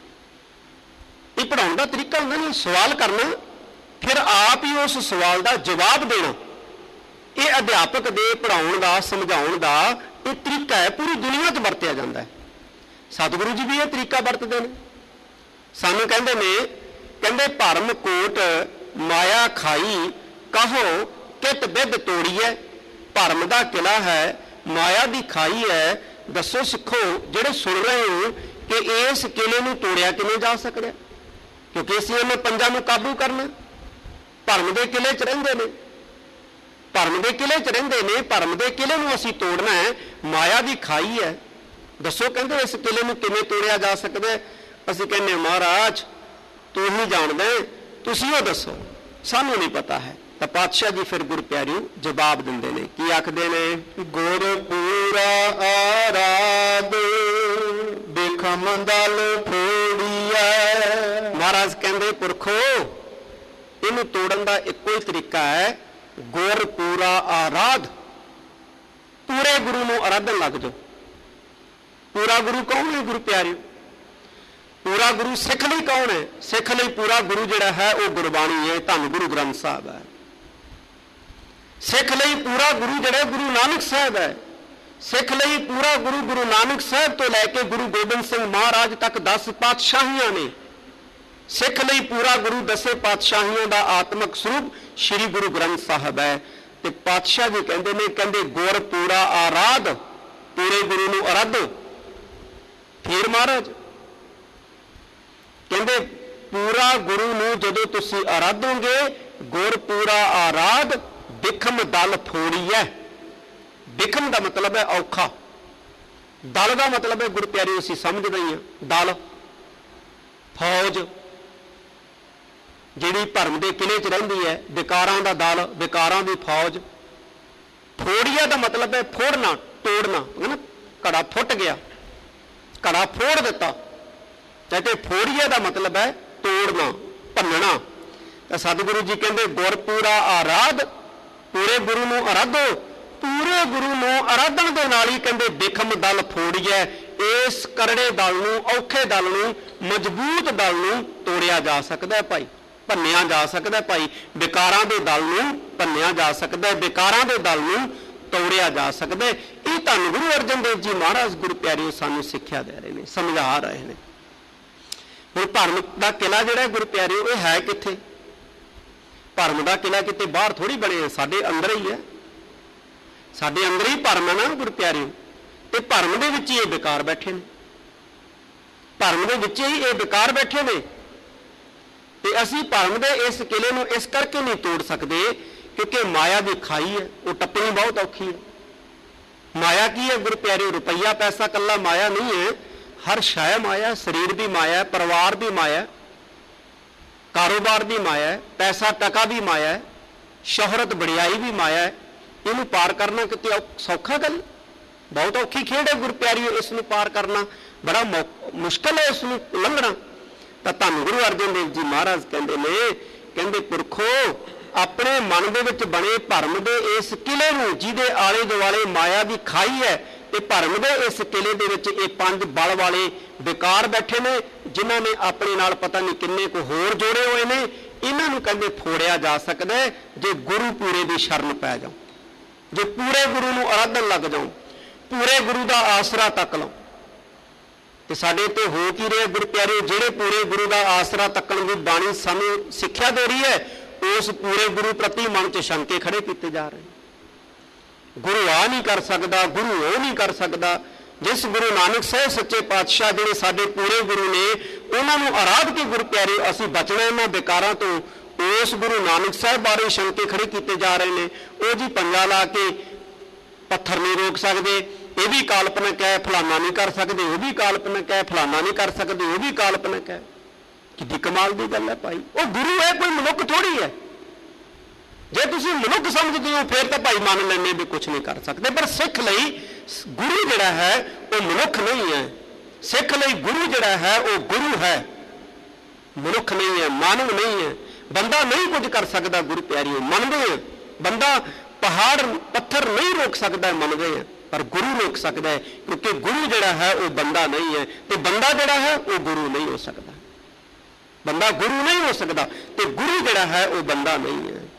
ਇਹ ਪੜ੍ਹਾਉਣ ਦਾ ਤਰੀਕਾ ਹੁੰਦਾ ਨਾ, ਸਵਾਲ ਕਰਨਾ, ਫਿਰ ਆਪ ਹੀ ਉਸ ਸਵਾਲ ਦਾ ਜਵਾਬ ਦੇਣਾ। ਇਹ ਅਧਿਆਪਕ ਦੇ ਪੜ੍ਹਾਉਣ ਦਾ, ਸਮਝਾਉਣ ਦਾ ਇਹ ਤਰੀਕਾ ਹੈ, ਪੂਰੀ ਦੁਨੀਆ 'ਚ ਵਰਤਿਆ ਜਾਂਦਾ ਹੈ। ਸਤਿਗੁਰੂ ਜੀ ਵੀ ਇਹ ਤਰੀਕਾ ਵਰਤਦੇ ਨੇ। ਸਾਨੂੰ ਕਹਿੰਦੇ ਨੇ, ਕਹਿੰਦੇ ਭਰਮ ਕੋਟ ਮਾਇਆ ਖਾਈ ਕਹੋ कित बिद तोड़िए, भरम दा किला है, माया दी खाई है। दसो सिखो ਜਿਹੜੇ सुन रहे हो कि इस किले ਨੂੰ ਤੋੜਿਆ ਕਿਵੇਂ ਜਾ ਸਕਦਾ, क्योंकि ਅਸੀਂ ਇਹਨਾਂ ਪੰਜਾਂ ਨੂੰ ਕਾਬੂ करना। भरम ਦੇ किले च ਰਹਿੰਦੇ ਨੇ, भरम ਦੇ किले च ਰਹਿੰਦੇ ਨੇ, भरम ਦੇ किले ਨੂੰ ਅਸੀਂ ਤੋੜਨਾ ਹੈ। माया ਦੀ ਖਾਈ है। दसो ਕਹਿੰਦੇ इस किले ਨੂੰ ਕਿਵੇਂ ਤੋੜਿਆ ਜਾ ਸਕਦਾ। ਅਸੀਂ ਕਹਿੰਦੇ महाराज तू ही जानदा है, तुसीं ਉਹ दसो, सानू नहीं पता है। ਤਾਂ ਪਾਤਸ਼ਾਹ ਜੀ ਫਿਰ ਗੁਰੂ ਪਿਆਰਿਓ ਜਵਾਬ ਦਿੰਦੇ ਨੇ। ਕੀ ਆਖਦੇ ਨੇ? ਗੁਰ ਪੂਰਾ ਆਰਾਧ ਬਿਖਮ ਦਲ ਫੋੜੀਐ। ਮਹਾਰਾਜ ਕਹਿੰਦੇ ਪੁਰਖੋ ਇਹਨੂੰ ਤੋੜਨ ਦਾ ਇੱਕੋ ਹੀ ਤਰੀਕਾ ਹੈ, ਗੁਰ ਪੂਰਾ ਆਰਾਧ। ਪੂਰੇ ਗੁਰੂ ਨੂੰ ਆਰਾਧਨ ਲੱਗ ਜਾਓ। ਪੂਰਾ ਗੁਰੂ ਕੌਣ ਹੈ ਗੁਰੂ ਪਿਆਰਿਓ? ਪੂਰਾ ਗੁਰੂ ਸਿੱਖ ਲਈ ਕੌਣ ਹੈ? ਸਿੱਖ ਲਈ ਪੂਰਾ ਗੁਰੂ ਜਿਹੜਾ ਹੈ ਉਹ ਗੁਰਬਾਣੀ ਹੈ, ਧੰਨ ਗੁਰੂ ਗ੍ਰੰਥ ਸਾਹਿਬ ਹੈ। ਸਿੱਖ ਲਈ ਪੂਰਾ ਗੁਰੂ ਜਿਹੜਾ ਗੁਰੂ ਨਾਨਕ ਸਾਹਿਬ ਹੈ। ਸਿੱਖ ਲਈ ਪੂਰਾ ਗੁਰੂ ਗੁਰੂ ਨਾਨਕ ਸਾਹਿਬ ਤੋਂ ਲੈ ਕੇ ਗੁਰੂ ਗੋਬਿੰਦ ਸਿੰਘ ਮਹਾਰਾਜ ਤੱਕ 10 ਪਾਤਸ਼ਾਹੀਆਂ ਨੇ। ਸਿੱਖ ਲਈ ਪੂਰਾ ਗੁਰੂ 10 ਪਾਤਸ਼ਾਹੀਆਂ ਦਾ ਆਤਮਿਕ ਸਰੂਪ ਸ੍ਰੀ ਗੁਰੂ ਗ੍ਰੰਥ ਸਾਹਿਬ ਹੈ। ਤੇ ਪਾਤਸ਼ਾਹ ਜੀ ਕਹਿੰਦੇ ਨੇ, ਕਹਿੰਦੇ ਗੁਰ ਪੂਰਾ ਆਰਾਧ, ਪੂਰੇ ਗੁਰੂ ਨੂੰ ਆਰਾਧੋ। ਫਿਰ ਮਹਾਰਾਜ ਕਹਿੰਦੇ ਪੂਰਾ ਗੁਰੂ ਨੂੰ ਜਦੋਂ ਤੁਸੀਂ ਆਰਾਧੋਗੇ, ਗੁਰ ਪੂਰਾ ਆਰਾਧ ਬਿਖਮ ਦਲ ਫੋੜੀਐ। ਬਿਖਮ ਦਾ ਮਤਲਬ ਹੈ ਔਖਾ, ਦਲ ਦਾ ਮਤਲਬ ਹੈ ਗੁਰੂ ਪਿਆਰਿਓ ਅਸੀਂ ਸਮਝਦੇ ਹੀ ਹਾਂ, ਦਲ ਫੌਜ ਜਿਹੜੀ ਭਰਮ ਦੇ ਕਿਲੇ 'ਚ ਰਹਿੰਦੀ ਹੈ, ਵਿਕਾਰਾਂ ਦਾ ਦਲ, ਵਿਕਾਰਾਂ ਦੀ ਫੌਜ। ਫੋੜੀਆ ਦਾ ਮਤਲਬ ਹੈ ਫੋੜਨਾ, ਤੋੜਨਾ, ਹੈ ਨਾ। ਘੜਾ ਫੁੱਟ ਗਿਆ, ਘੜਾ ਫੋੜ ਦਿੱਤਾ। ਤੇ ਫੋੜੀਏ ਦਾ ਮਤਲਬ ਹੈ ਤੋੜਨਾ, ਭੰਨਣਾ। ਤਾਂ ਸਤਿਗੁਰੂ ਜੀ ਕਹਿੰਦੇ ਗੁਰ ਪੂਰਾ ਆਰਾਧ, ਪੂਰੇ ਗੁਰੂ ਨੂੰ ਆਰਾਧੋ। ਪੂਰੇ ਗੁਰੂ ਨੂੰ ਆਰਾਧਨ ਦੇ ਨਾਲ ਹੀ ਕਹਿੰਦੇ ਬਿਖਮ ਦਲ ਫੋੜੀਏ। ਇਸ ਕਰੜੇ ਦਲ ਨੂੰ, ਔਖੇ ਦਲ ਨੂੰ, ਮਜ਼ਬੂਤ ਦਲ ਨੂੰ ਤੋੜਿਆ ਜਾ ਸਕਦਾ ਭਾਈ, ਭੰਨਿਆ ਜਾ ਸਕਦਾ ਭਾਈ। ਵਿਕਾਰਾਂ ਦੇ ਦਲ ਨੂੰ ਭੰਨਿਆ ਜਾ ਸਕਦਾ, ਵਿਕਾਰਾਂ ਦੇ ਦਲ ਨੂੰ ਤੋੜਿਆ ਜਾ ਸਕਦਾ। ਇਹ ਧੰਨ ਗੁਰੂ ਅਰਜਨ ਦੇਵ ਜੀ ਮਹਾਰਾਜ ਗੁਰੂ ਪਿਆਰਿਓ ਸਾਨੂੰ ਸਿੱਖਿਆ ਦੇ ਰਹੇ ਨੇ, ਸਮਝਾ ਰਹੇ ਨੇ। ਹੁਣ ਭਰਮ ਦਾ ਕਿਲਾ ਜਿਹੜਾ ਗੁਰੂ ਪਿਆਰਿਓ ਇਹ ਹੈ ਕਿੱਥੇ? ਭਰਮ ਦਾ ਕਿਲਾ ਕਿਤੇ ਬਾਹਰ ਥੋੜੀ ਬਣੇ, ਸਾਡੇ ਅੰਦਰ ਹੀ ਹੈ। ਸਾਡੇ ਅੰਦਰ ਹੀ ਭਰਮ ਹੈ ਨਾ ਗੁਰੂ ਪਿਆਰਿਓ। ਤੇ ਭਰਮ ਦੇ ਵਿੱਚ ਹੀ ਇਹ ਵਿਕਾਰ ਬੈਠੇ ਨੇ, ਭਰਮ ਦੇ ਵਿੱਚ ਹੀ ਇਹ ਵਿਕਾਰ ਬੈਠੇ ਨੇ। ਤੇ ਅਸੀਂ ਭਰਮ ਦੇ ਇਸ ਕਿਲੇ ਨੂੰ ਇਸ ਕਰਕੇ ਨਹੀਂ ਤੋੜ ਸਕਦੇ ਕਿਉਂਕਿ ਮਾਇਆ ਦੀ ਖਾਈ ਹੈ, ਉਹ ਟੱਪਣੀ ਬਹੁਤ ਔਖੀ ਹੈ। ਮਾਇਆ ਕੀ ਹੈ ਗੁਰੂ ਪਿਆਰਿਓ? ਰੁਪਈਆ ਪੈਸਾ ਕੱਲਾ ਮਾਇਆ ਨਹੀਂ ਹੈ, ਹਰ ਸ਼ੈ ਮਾਇਆ। ਸਰੀਰ ਵੀ ਮਾਇਆ, ਪਰਿਵਾਰ ਵੀ ਮਾਇਆ, ਕਾਰੋਬਾਰ ਵੀ ਮਾਇਆ, ਪੈਸਾ ਟਕਾ ਵੀ ਮਾਇਆ, ਸ਼ੋਹਰਤ ਵਡਿਆਈ ਵੀ ਮਾਇਆ। ਇਹਨੂੰ ਪਾਰ ਕਰਨਾ ਕਿਤੇ ਸੌਖਾ ਗੱਲ? ਬਹੁਤ ਔਖੀ ਖੇਡ ਹੈ ਗੁਰੂ ਪਿਆਰਿਓ। ਇਸ ਨੂੰ ਪਾਰ ਕਰਨਾ ਬੜਾ ਮੁਸ਼ਕਲ ਹੈ, ਇਸ ਨੂੰ ਲੰਘਣਾ। ਤਾਂ ਧੰਨ ਗੁਰੂ ਅਰਜਨ ਦੇਵ ਜੀ ਮਹਾਰਾਜ ਕਹਿੰਦੇ ਨੇ, ਕਹਿੰਦੇ ਪੁਰਖੋ ਆਪਣੇ ਮਨ ਦੇ ਵਿੱਚ ਬਣੇ ਭਰਮ ਦੇ ਇਸ ਕਿਲੇ ਨੂੰ, ਜਿਹਦੇ ਆਲੇ ਦੁਆਲੇ ਮਾਇਆ ਦੀ ਖਾਈ ਹੈ, ਤੇ ਭਰਮ ਦੇ ਇਸ ਕਿਲੇ ਦੇ ਵਿੱਚ ਇਹ 5 ਬਲ ਵਾਲੇ ਵਿਕਾਰ ਬੈਠੇ ਨੇ, ਜਿਨ੍ਹਾਂ ਨੇ ਆਪਣੇ ਨਾਲ ਪਤਾ ਨਹੀਂ ਕਿੰਨੇ ਕੁ ਹੋਰ ਜੋੜੇ ਹੋਏ ਨੇ। ਇਹਨਾਂ ਨੂੰ ਕਹਿੰਦੇ ਫੋੜਿਆ ਜਾ ਸਕਦਾ ਹੈ ਜੇ ਗੁਰੂ ਪੂਰੇ ਦੀ ਸ਼ਰਨ ਪੈ ਜਾਓ, ਜੇ ਪੂਰੇ ਗੁਰੂ ਨੂੰ ਆਰਾਧਨ ਲੱਗ ਜਾਓ, ਪੂਰੇ ਗੁਰੂ ਦਾ ਆਸਰਾ ਤੱਕ ਲਓ। ਤੇ ਸਾਡੇ ਤੇ ਹੋ ਕੀ ਰਿਹਾ ਗੁਰੂ ਪਿਆਰੇ? ਜਿਹੜੇ ਪੂਰੇ ਗੁਰੂ ਦਾ ਆਸਰਾ ਤੱਕਣ ਦੀ ਬਾਣੀ ਸਾਨੂੰ ਸਿੱਖਿਆ ਦੇ ਰਹੀ ਹੈ, ਉਸ ਪੂਰੇ ਗੁਰੂ ਪ੍ਰਤੀ ਮਨ 'ਚ ਸ਼ੰਕੇ ਖੜੇ ਕੀਤੇ ਜਾ ਰਹੇ। ਗੁਰੂ ਆ ਨਹੀਂ ਕਰ ਸਕਦਾ, ਗੁਰੂ ਉਹ ਨਹੀਂ ਕਰ ਸਕਦਾ। ਜਿਸ ਗੁਰੂ ਨਾਨਕ ਸਾਹਿਬ ਸੱਚੇ ਪਾਤਸ਼ਾਹ ਜਿਹੜੇ ਸਾਡੇ ਪੂਰੇ ਗੁਰੂ ਨੇ, ਉਹਨਾਂ ਨੂੰ ਆਰਾਧ ਕੇ ਗੁਰੂ ਪਿਆਰੇ ਅਸੀਂ ਬਚਣਾ ਇਹਨਾਂ ਵਿਕਾਰਾਂ ਤੋਂ। ਉਸ ਗੁਰੂ ਨਾਨਕ ਸਾਹਿਬ ਬਾਰੇ ਸ਼ੰਕੇ ਖੜੇ ਕੀਤੇ ਜਾ ਰਹੇ ਨੇ। ਉਹ ਜੀ ਪੰਜਾ ਲਾ ਕੇ ਪੱਥਰ ਨਹੀਂ ਰੋਕ ਸਕਦੇ, ਇਹ ਵੀ ਕਾਲਪਨਿਕ ਹੈ। ਫਲਾਨਾ ਨਹੀਂ ਕਰ ਸਕਦੇ, ਉਹ ਵੀ ਕਾਲਪਨਿਕ ਹੈ। ਫਲਾਨਾ ਨਹੀਂ ਕਰ ਸਕਦੇ, ਉਹ ਵੀ ਕਾਲਪਨਿਕ ਹੈ। ਕਿੱਡੀ ਕਮਾਲ ਦੀ ਗੱਲ ਹੈ ਭਾਈ। ਉਹ ਗੁਰੂ ਹੈ, ਕੋਈ ਮਨੁੱਖ ਥੋੜੀ ਹੈ। ਜੇ ਤੁਸੀਂ ਮਨੁੱਖ ਸਮਝਦੇ ਹੋ ਫਿਰ ਤਾਂ ਭਾਈ ਮੰਨ ਲੈਣੇ ਵੀ ਕੁਝ ਨਹੀਂ ਕਰ ਸਕਦੇ। ਪਰ ਸਿੱਖ ਲਈ ਗੁਰੂ ਜਿਹੜਾ ਹੈ ਉਹ ਮਨੁੱਖ ਨਹੀਂ ਹੈ। ਸਿੱਖ ਲਈ ਗੁਰੂ ਜਿਹੜਾ ਹੈ ਉਹ ਗੁਰੂ ਹੈ, ਮਨੁੱਖ ਨਹੀਂ ਹੈ, ਮਾਨਵ ਨਹੀਂ ਹੈ। ਬੰਦਾ ਨਹੀਂ ਕੁਝ ਕਰ ਸਕਦਾ ਗੁਰੂ ਪਿਆਰਿਓ, ਮੰਨਦੇ ਆ। ਬੰਦਾ ਪਹਾੜ ਪੱਥਰ ਨਹੀਂ ਰੋਕ ਸਕਦਾ, ਮੰਨਦੇ ਆ। ਪਰ ਗੁਰੂ ਰੋਕ ਸਕਦਾ ਹੈ, ਕਿਉਂਕਿ ਗੁਰੂ ਜਿਹੜਾ ਹੈ ਉਹ ਬੰਦਾ ਨਹੀਂ ਹੈ, ਤੇ ਬੰਦਾ ਜਿਹੜਾ ਹੈ ਉਹ ਗੁਰੂ ਨਹੀਂ ਹੋ ਸਕਦਾ। ਬੰਦਾ ਗੁਰੂ ਨਹੀਂ ਹੋ ਸਕਦਾ ਤੇ ਗੁਰੂ ਜਿਹੜਾ ਹੈ ਉਹ ਬੰਦਾ ਨਹੀਂ ਹੈ।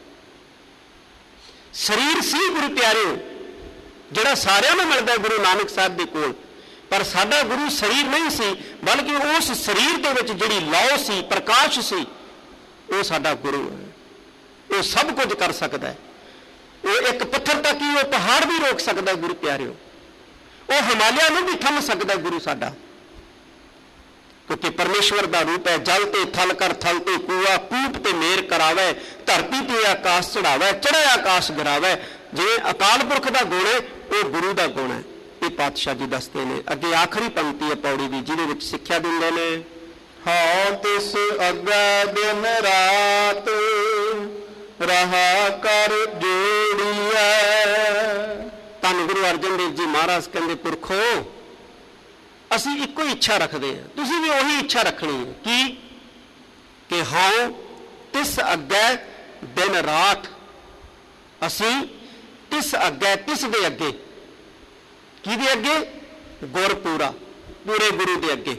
ਸਰੀਰ ਸੀ ਗੁਰੂ ਪਿਆਰਿਓ ਜਿਹੜਾ ਸਾਰਿਆਂ ਨੂੰ ਮਿਲਦਾ ਗੁਰੂ ਨਾਨਕ ਸਾਹਿਬ ਦੇ ਕੋਲ, ਪਰ ਸਾਡਾ ਗੁਰੂ ਸਰੀਰ ਨਹੀਂ ਸੀ, ਬਲਕਿ ਉਸ ਸਰੀਰ ਦੇ ਵਿੱਚ ਜਿਹੜੀ ਲौ ਸੀ, ਪ੍ਰਕਾਸ਼ ਸੀ, ਉਹ ਸਾਡਾ ਗੁਰੂ ਹੈ। ਉਹ ਸਭ ਕੁਝ ਕਰ ਸਕਦਾ ਹੈ। ਉਹ ਇੱਕ ਪੱਥਰ ਤੱਕ ਹੀ, ਉਹ ਪਹਾੜ ਵੀ ਰੋਕ ਸਕਦਾ ਗੁਰੂ ਪਿਆਰਿਓ, ਉਹ ਹਿਮਾਲਿਆ ਨੂੰ ਵੀ ਥੰਮ ਸਕਦਾ ਗੁਰੂ ਸਾਡਾ, ਕਿਉਂਕਿ ਪਰਮੇਸ਼ਵਰ ਦਾ ਰੂਪ ਹੈ। ਜਲ ਤੇ ਥਲ ਕਰ ਥਲ ਤੇ ਕੂਆ, ਕੂਪ ਤੇ ਮੇਰ ਕਰਾਵੇ, ਧਰਤੀ ਤੇ ਆਕਾਸ਼ ਚੜਾਵੇ, ਚੜੇ ਆਕਾਸ਼ ਗਿਰਾਵੇ। ਜਿਵੇਂ ਅਕਾਲ ਪੁਰਖ ਦਾ ਗੁਣ ਹੈ, ਉਹ ਗੁਰੂ ਦਾ ਗੁਣ ਹੈ। ਇਹ ਪਾਤਸ਼ਾਹ ਜੀ ਦੱਸਦੇ ਨੇ। ਅੱਗੇ ਆਖਰੀ ਪੰਕਤੀ ਹੈ ਪੌੜੀ ਦੀ, ਜਿਹਦੇ ਵਿੱਚ ਸਿੱਖਿਆ ਦਿੰਦੇ ਨੇ, ਹਉ ਤਿਸ ਅੱਗੇ ਦਿਨ ਰਾਤ ਰਹਾ ਕਰ ਜੋੜੀਐ। ਧੰਨ ਗੁਰੂ ਅਰਜਨ ਦੇਵ ਜੀ ਮਹਾਰਾਜ ਕਹਿੰਦੇ, ਪੁਰਖੋ ਅਸੀਂ ਇੱਕੋ ਹੀ ਇੱਛਾ ਰੱਖਦੇ ਹਾਂ, ਤੁਸੀਂ ਵੀ ਉਹੀ ਇੱਛਾ ਰੱਖਣੀ ਹੈ। ਕੀ? ਕਿ ਹਉ ਤਿਸ ਅੱਗੇ ਦਿਨ ਰਾਤ, ਅਸੀਂ ਤਿਸ ਅੱਗੇ, ਤਿਸ ਦੇ ਅੱਗੇ, ਕਿਹਦੇ ਅੱਗੇ? ਗੁਰਪੂਰਾ, ਪੂਰੇ ਗੁਰੂ ਦੇ ਅੱਗੇ।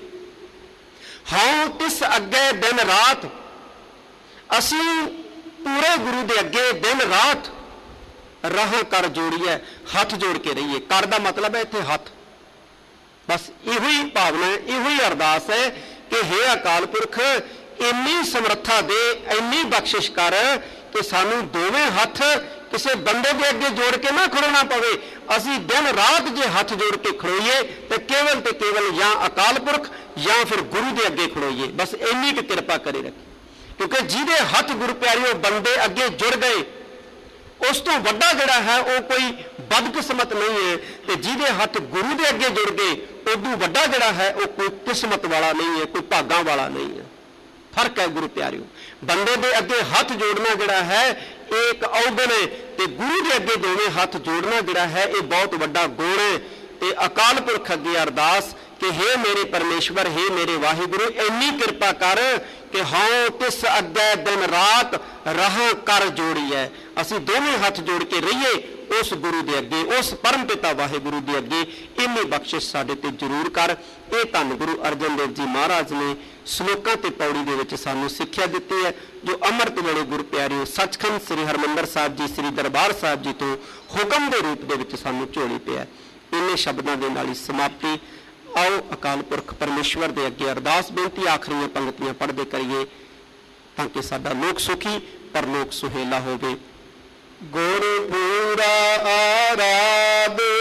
ਹਉ ਤਿਸ ਅੱਗੇ ਦਿਨ ਰਾਤ, ਅਸੀਂ ਪੂਰੇ ਗੁਰੂ ਦੇ ਅੱਗੇ ਦਿਨ ਰਾਤ ਰਾਹ ਕਰ ਜੋੜੀਏ, ਹੱਥ ਜੋੜ ਕੇ ਰਹੀਏ। ਕਰ ਦਾ ਮਤਲਬ ਹੈ ਇੱਥੇ ਹੱਥ। ਬਸ ਇਹੋ ਹੀ ਭਾਵਨਾ ਹੈ, ਇਹੋ ਹੀ ਅਰਦਾਸ ਹੈ ਕਿ ਹੇ ਅਕਾਲ ਪੁਰਖ, ਇੰਨੀ ਸਮਰੱਥਾ ਦੇ, ਇੰਨੀ ਬਖਸ਼ਿਸ਼ ਕਰ ਕਿ ਸਾਨੂੰ ਦੋਵੇਂ ਹੱਥ ਕਿਸੇ ਬੰਦੇ ਦੇ ਅੱਗੇ ਜੋੜ ਕੇ ਨਾ ਖੜੋਣਾ ਪਵੇ। ਅਸੀਂ ਦਿਨ ਰਾਤ ਜੇ ਹੱਥ ਜੋੜ ਕੇ ਖੜੋਈਏ ਤੇ ਕੇਵਲ ਜਾਂ ਅਕਾਲ ਪੁਰਖ ਜਾਂ ਫਿਰ ਗੁਰੂ ਦੇ ਅੱਗੇ ਖੜੋਈਏ। ਬਸ ਇੰਨੀ ਕੁ ਕਿਰਪਾ ਕਰੇ ਰੱਖੇ, ਕਿਉਂਕਿ ਜਿਹਦੇ ਹੱਥ ਗੁਰੂ ਪਿਆਰਿਓ ਬੰਦੇ ਅੱਗੇ ਜੁੜ ਗਏ, ਉਸ ਤੋਂ ਵੱਡਾ ਜਿਹੜਾ ਹੈ ਉਹ ਕੋਈ ਬਦਕਿਸਮਤ ਨਹੀਂ ਹੈ, ਤੇ ਜਿਹਦੇ ਹੱਥ ਗੁਰੂ ਦੇ ਅੱਗੇ ਜੁੜ ਗਏ, ਉਦੋਂ ਵੱਡਾ ਜਿਹੜਾ ਹੈ ਉਹ ਕੋਈ ਕਿਸਮਤ ਵਾਲਾ ਨਹੀਂ ਹੈ, ਕੋਈ ਭਾਗਾਂ ਵਾਲਾ ਨਹੀਂ ਹੈ। ਫਰਕ ਹੈ ਗੁਰੂ ਪਿਆਰਿਓ। ਬੰਦੇ ਦੇ ਅੱਗੇ ਹੱਥ ਜੋੜਨਾ ਜਿਹੜਾ ਹੈ ਇਹ ਇੱਕ ਔਗਣ ਹੈ, ਤੇ ਗੁਰੂ ਦੇ ਅੱਗੇ ਦੋਵੇਂ ਹੱਥ ਜੋੜਨਾ ਜਿਹੜਾ ਹੈ ਇਹ ਬਹੁਤ ਵੱਡਾ ਗੁਣ ਹੈ। ਤੇ ਅਕਾਲ ਪੁਰਖ ਅੱਗੇ ਅਰਦਾਸ ਕਿ ਹੇ ਮੇਰੇ ਪਰਮੇਸ਼ਵਰ, ਹੇ ਮੇਰੇ ਵਾਹਿਗੁਰੂ, ਇੰਨੀ ਕਿਰਪਾ ਕਰ ਕਿ ਹਉ ਤਿਸ ਅੱਗੇ ਦਿਨ ਰਾਤ ਰਾਹ ਕਰ ਜੋੜੀਐ। ਅਸੀਂ ਦੋਵੇਂ ਹੱਥ ਜੋੜ ਕੇ ਰਹੀਏ ਉਸ ਗੁਰੂ ਦੇ ਅੱਗੇ, ਉਸ ਪਰਮ ਪਿਤਾ ਵਾਹਿਗੁਰੂ ਦੇ ਅੱਗੇ। ਇੰਨੀ ਬਖਸ਼ਿਸ਼ ਸਾਡੇ ਤੇ ਜ਼ਰੂਰ ਕਰ। ਇਹ ਧੰਨ ਗੁਰੂ ਅਰਜਨ ਦੇਵ ਜੀ ਮਹਾਰਾਜ ਨੇ ਸ਼ਲੋਕਾਂ ਤੇ ਪੌੜੀ ਦੇ ਵਿੱਚ ਸਾਨੂੰ ਸਿੱਖਿਆ ਦਿੱਤੀ ਹੈ, ਜੋ ਅੰਮ੍ਰਿਤ ਵੇਲੇ ਗੁਰੂ ਪਿਆਰਿਓ ਸੱਚਖੰਡ ਸ੍ਰੀ ਹਰਿਮੰਦਰ ਸਾਹਿਬ ਜੀ, ਸ੍ਰੀ ਦਰਬਾਰ ਸਾਹਿਬ ਜੀ ਤੋਂ ਹੁਕਮ ਦੇ ਰੂਪ ਦੇ ਵਿੱਚ ਸਾਨੂੰ ਝੋਲੀ ਪਿਆ। ਇੰਨੇ ਸ਼ਬਦਾਂ ਦੇ ਨਾਲ ਹੀ ਸਮਾਪਤੀ। ਆਓ ਅਕਾਲ ਪੁਰਖ ਪਰਮੇਸ਼ਵਰ ਦੇ ਅੱਗੇ ਅਰਦਾਸ ਬੇਨਤੀ ਆਖਰੀਆਂ ਪੰਕਤੀਆਂ ਪੜ੍ਹਦੇ ਕਰੀਏ, ਤਾਂ ਕਿ ਸਾਡਾ ਲੋਕ ਸੁਖੀ ਪਰਲੋਕ ਸੁਹੇਲਾ ਹੋਵੇ। ਗੁਰ ਪੂਰਾ ਆਰਾਧ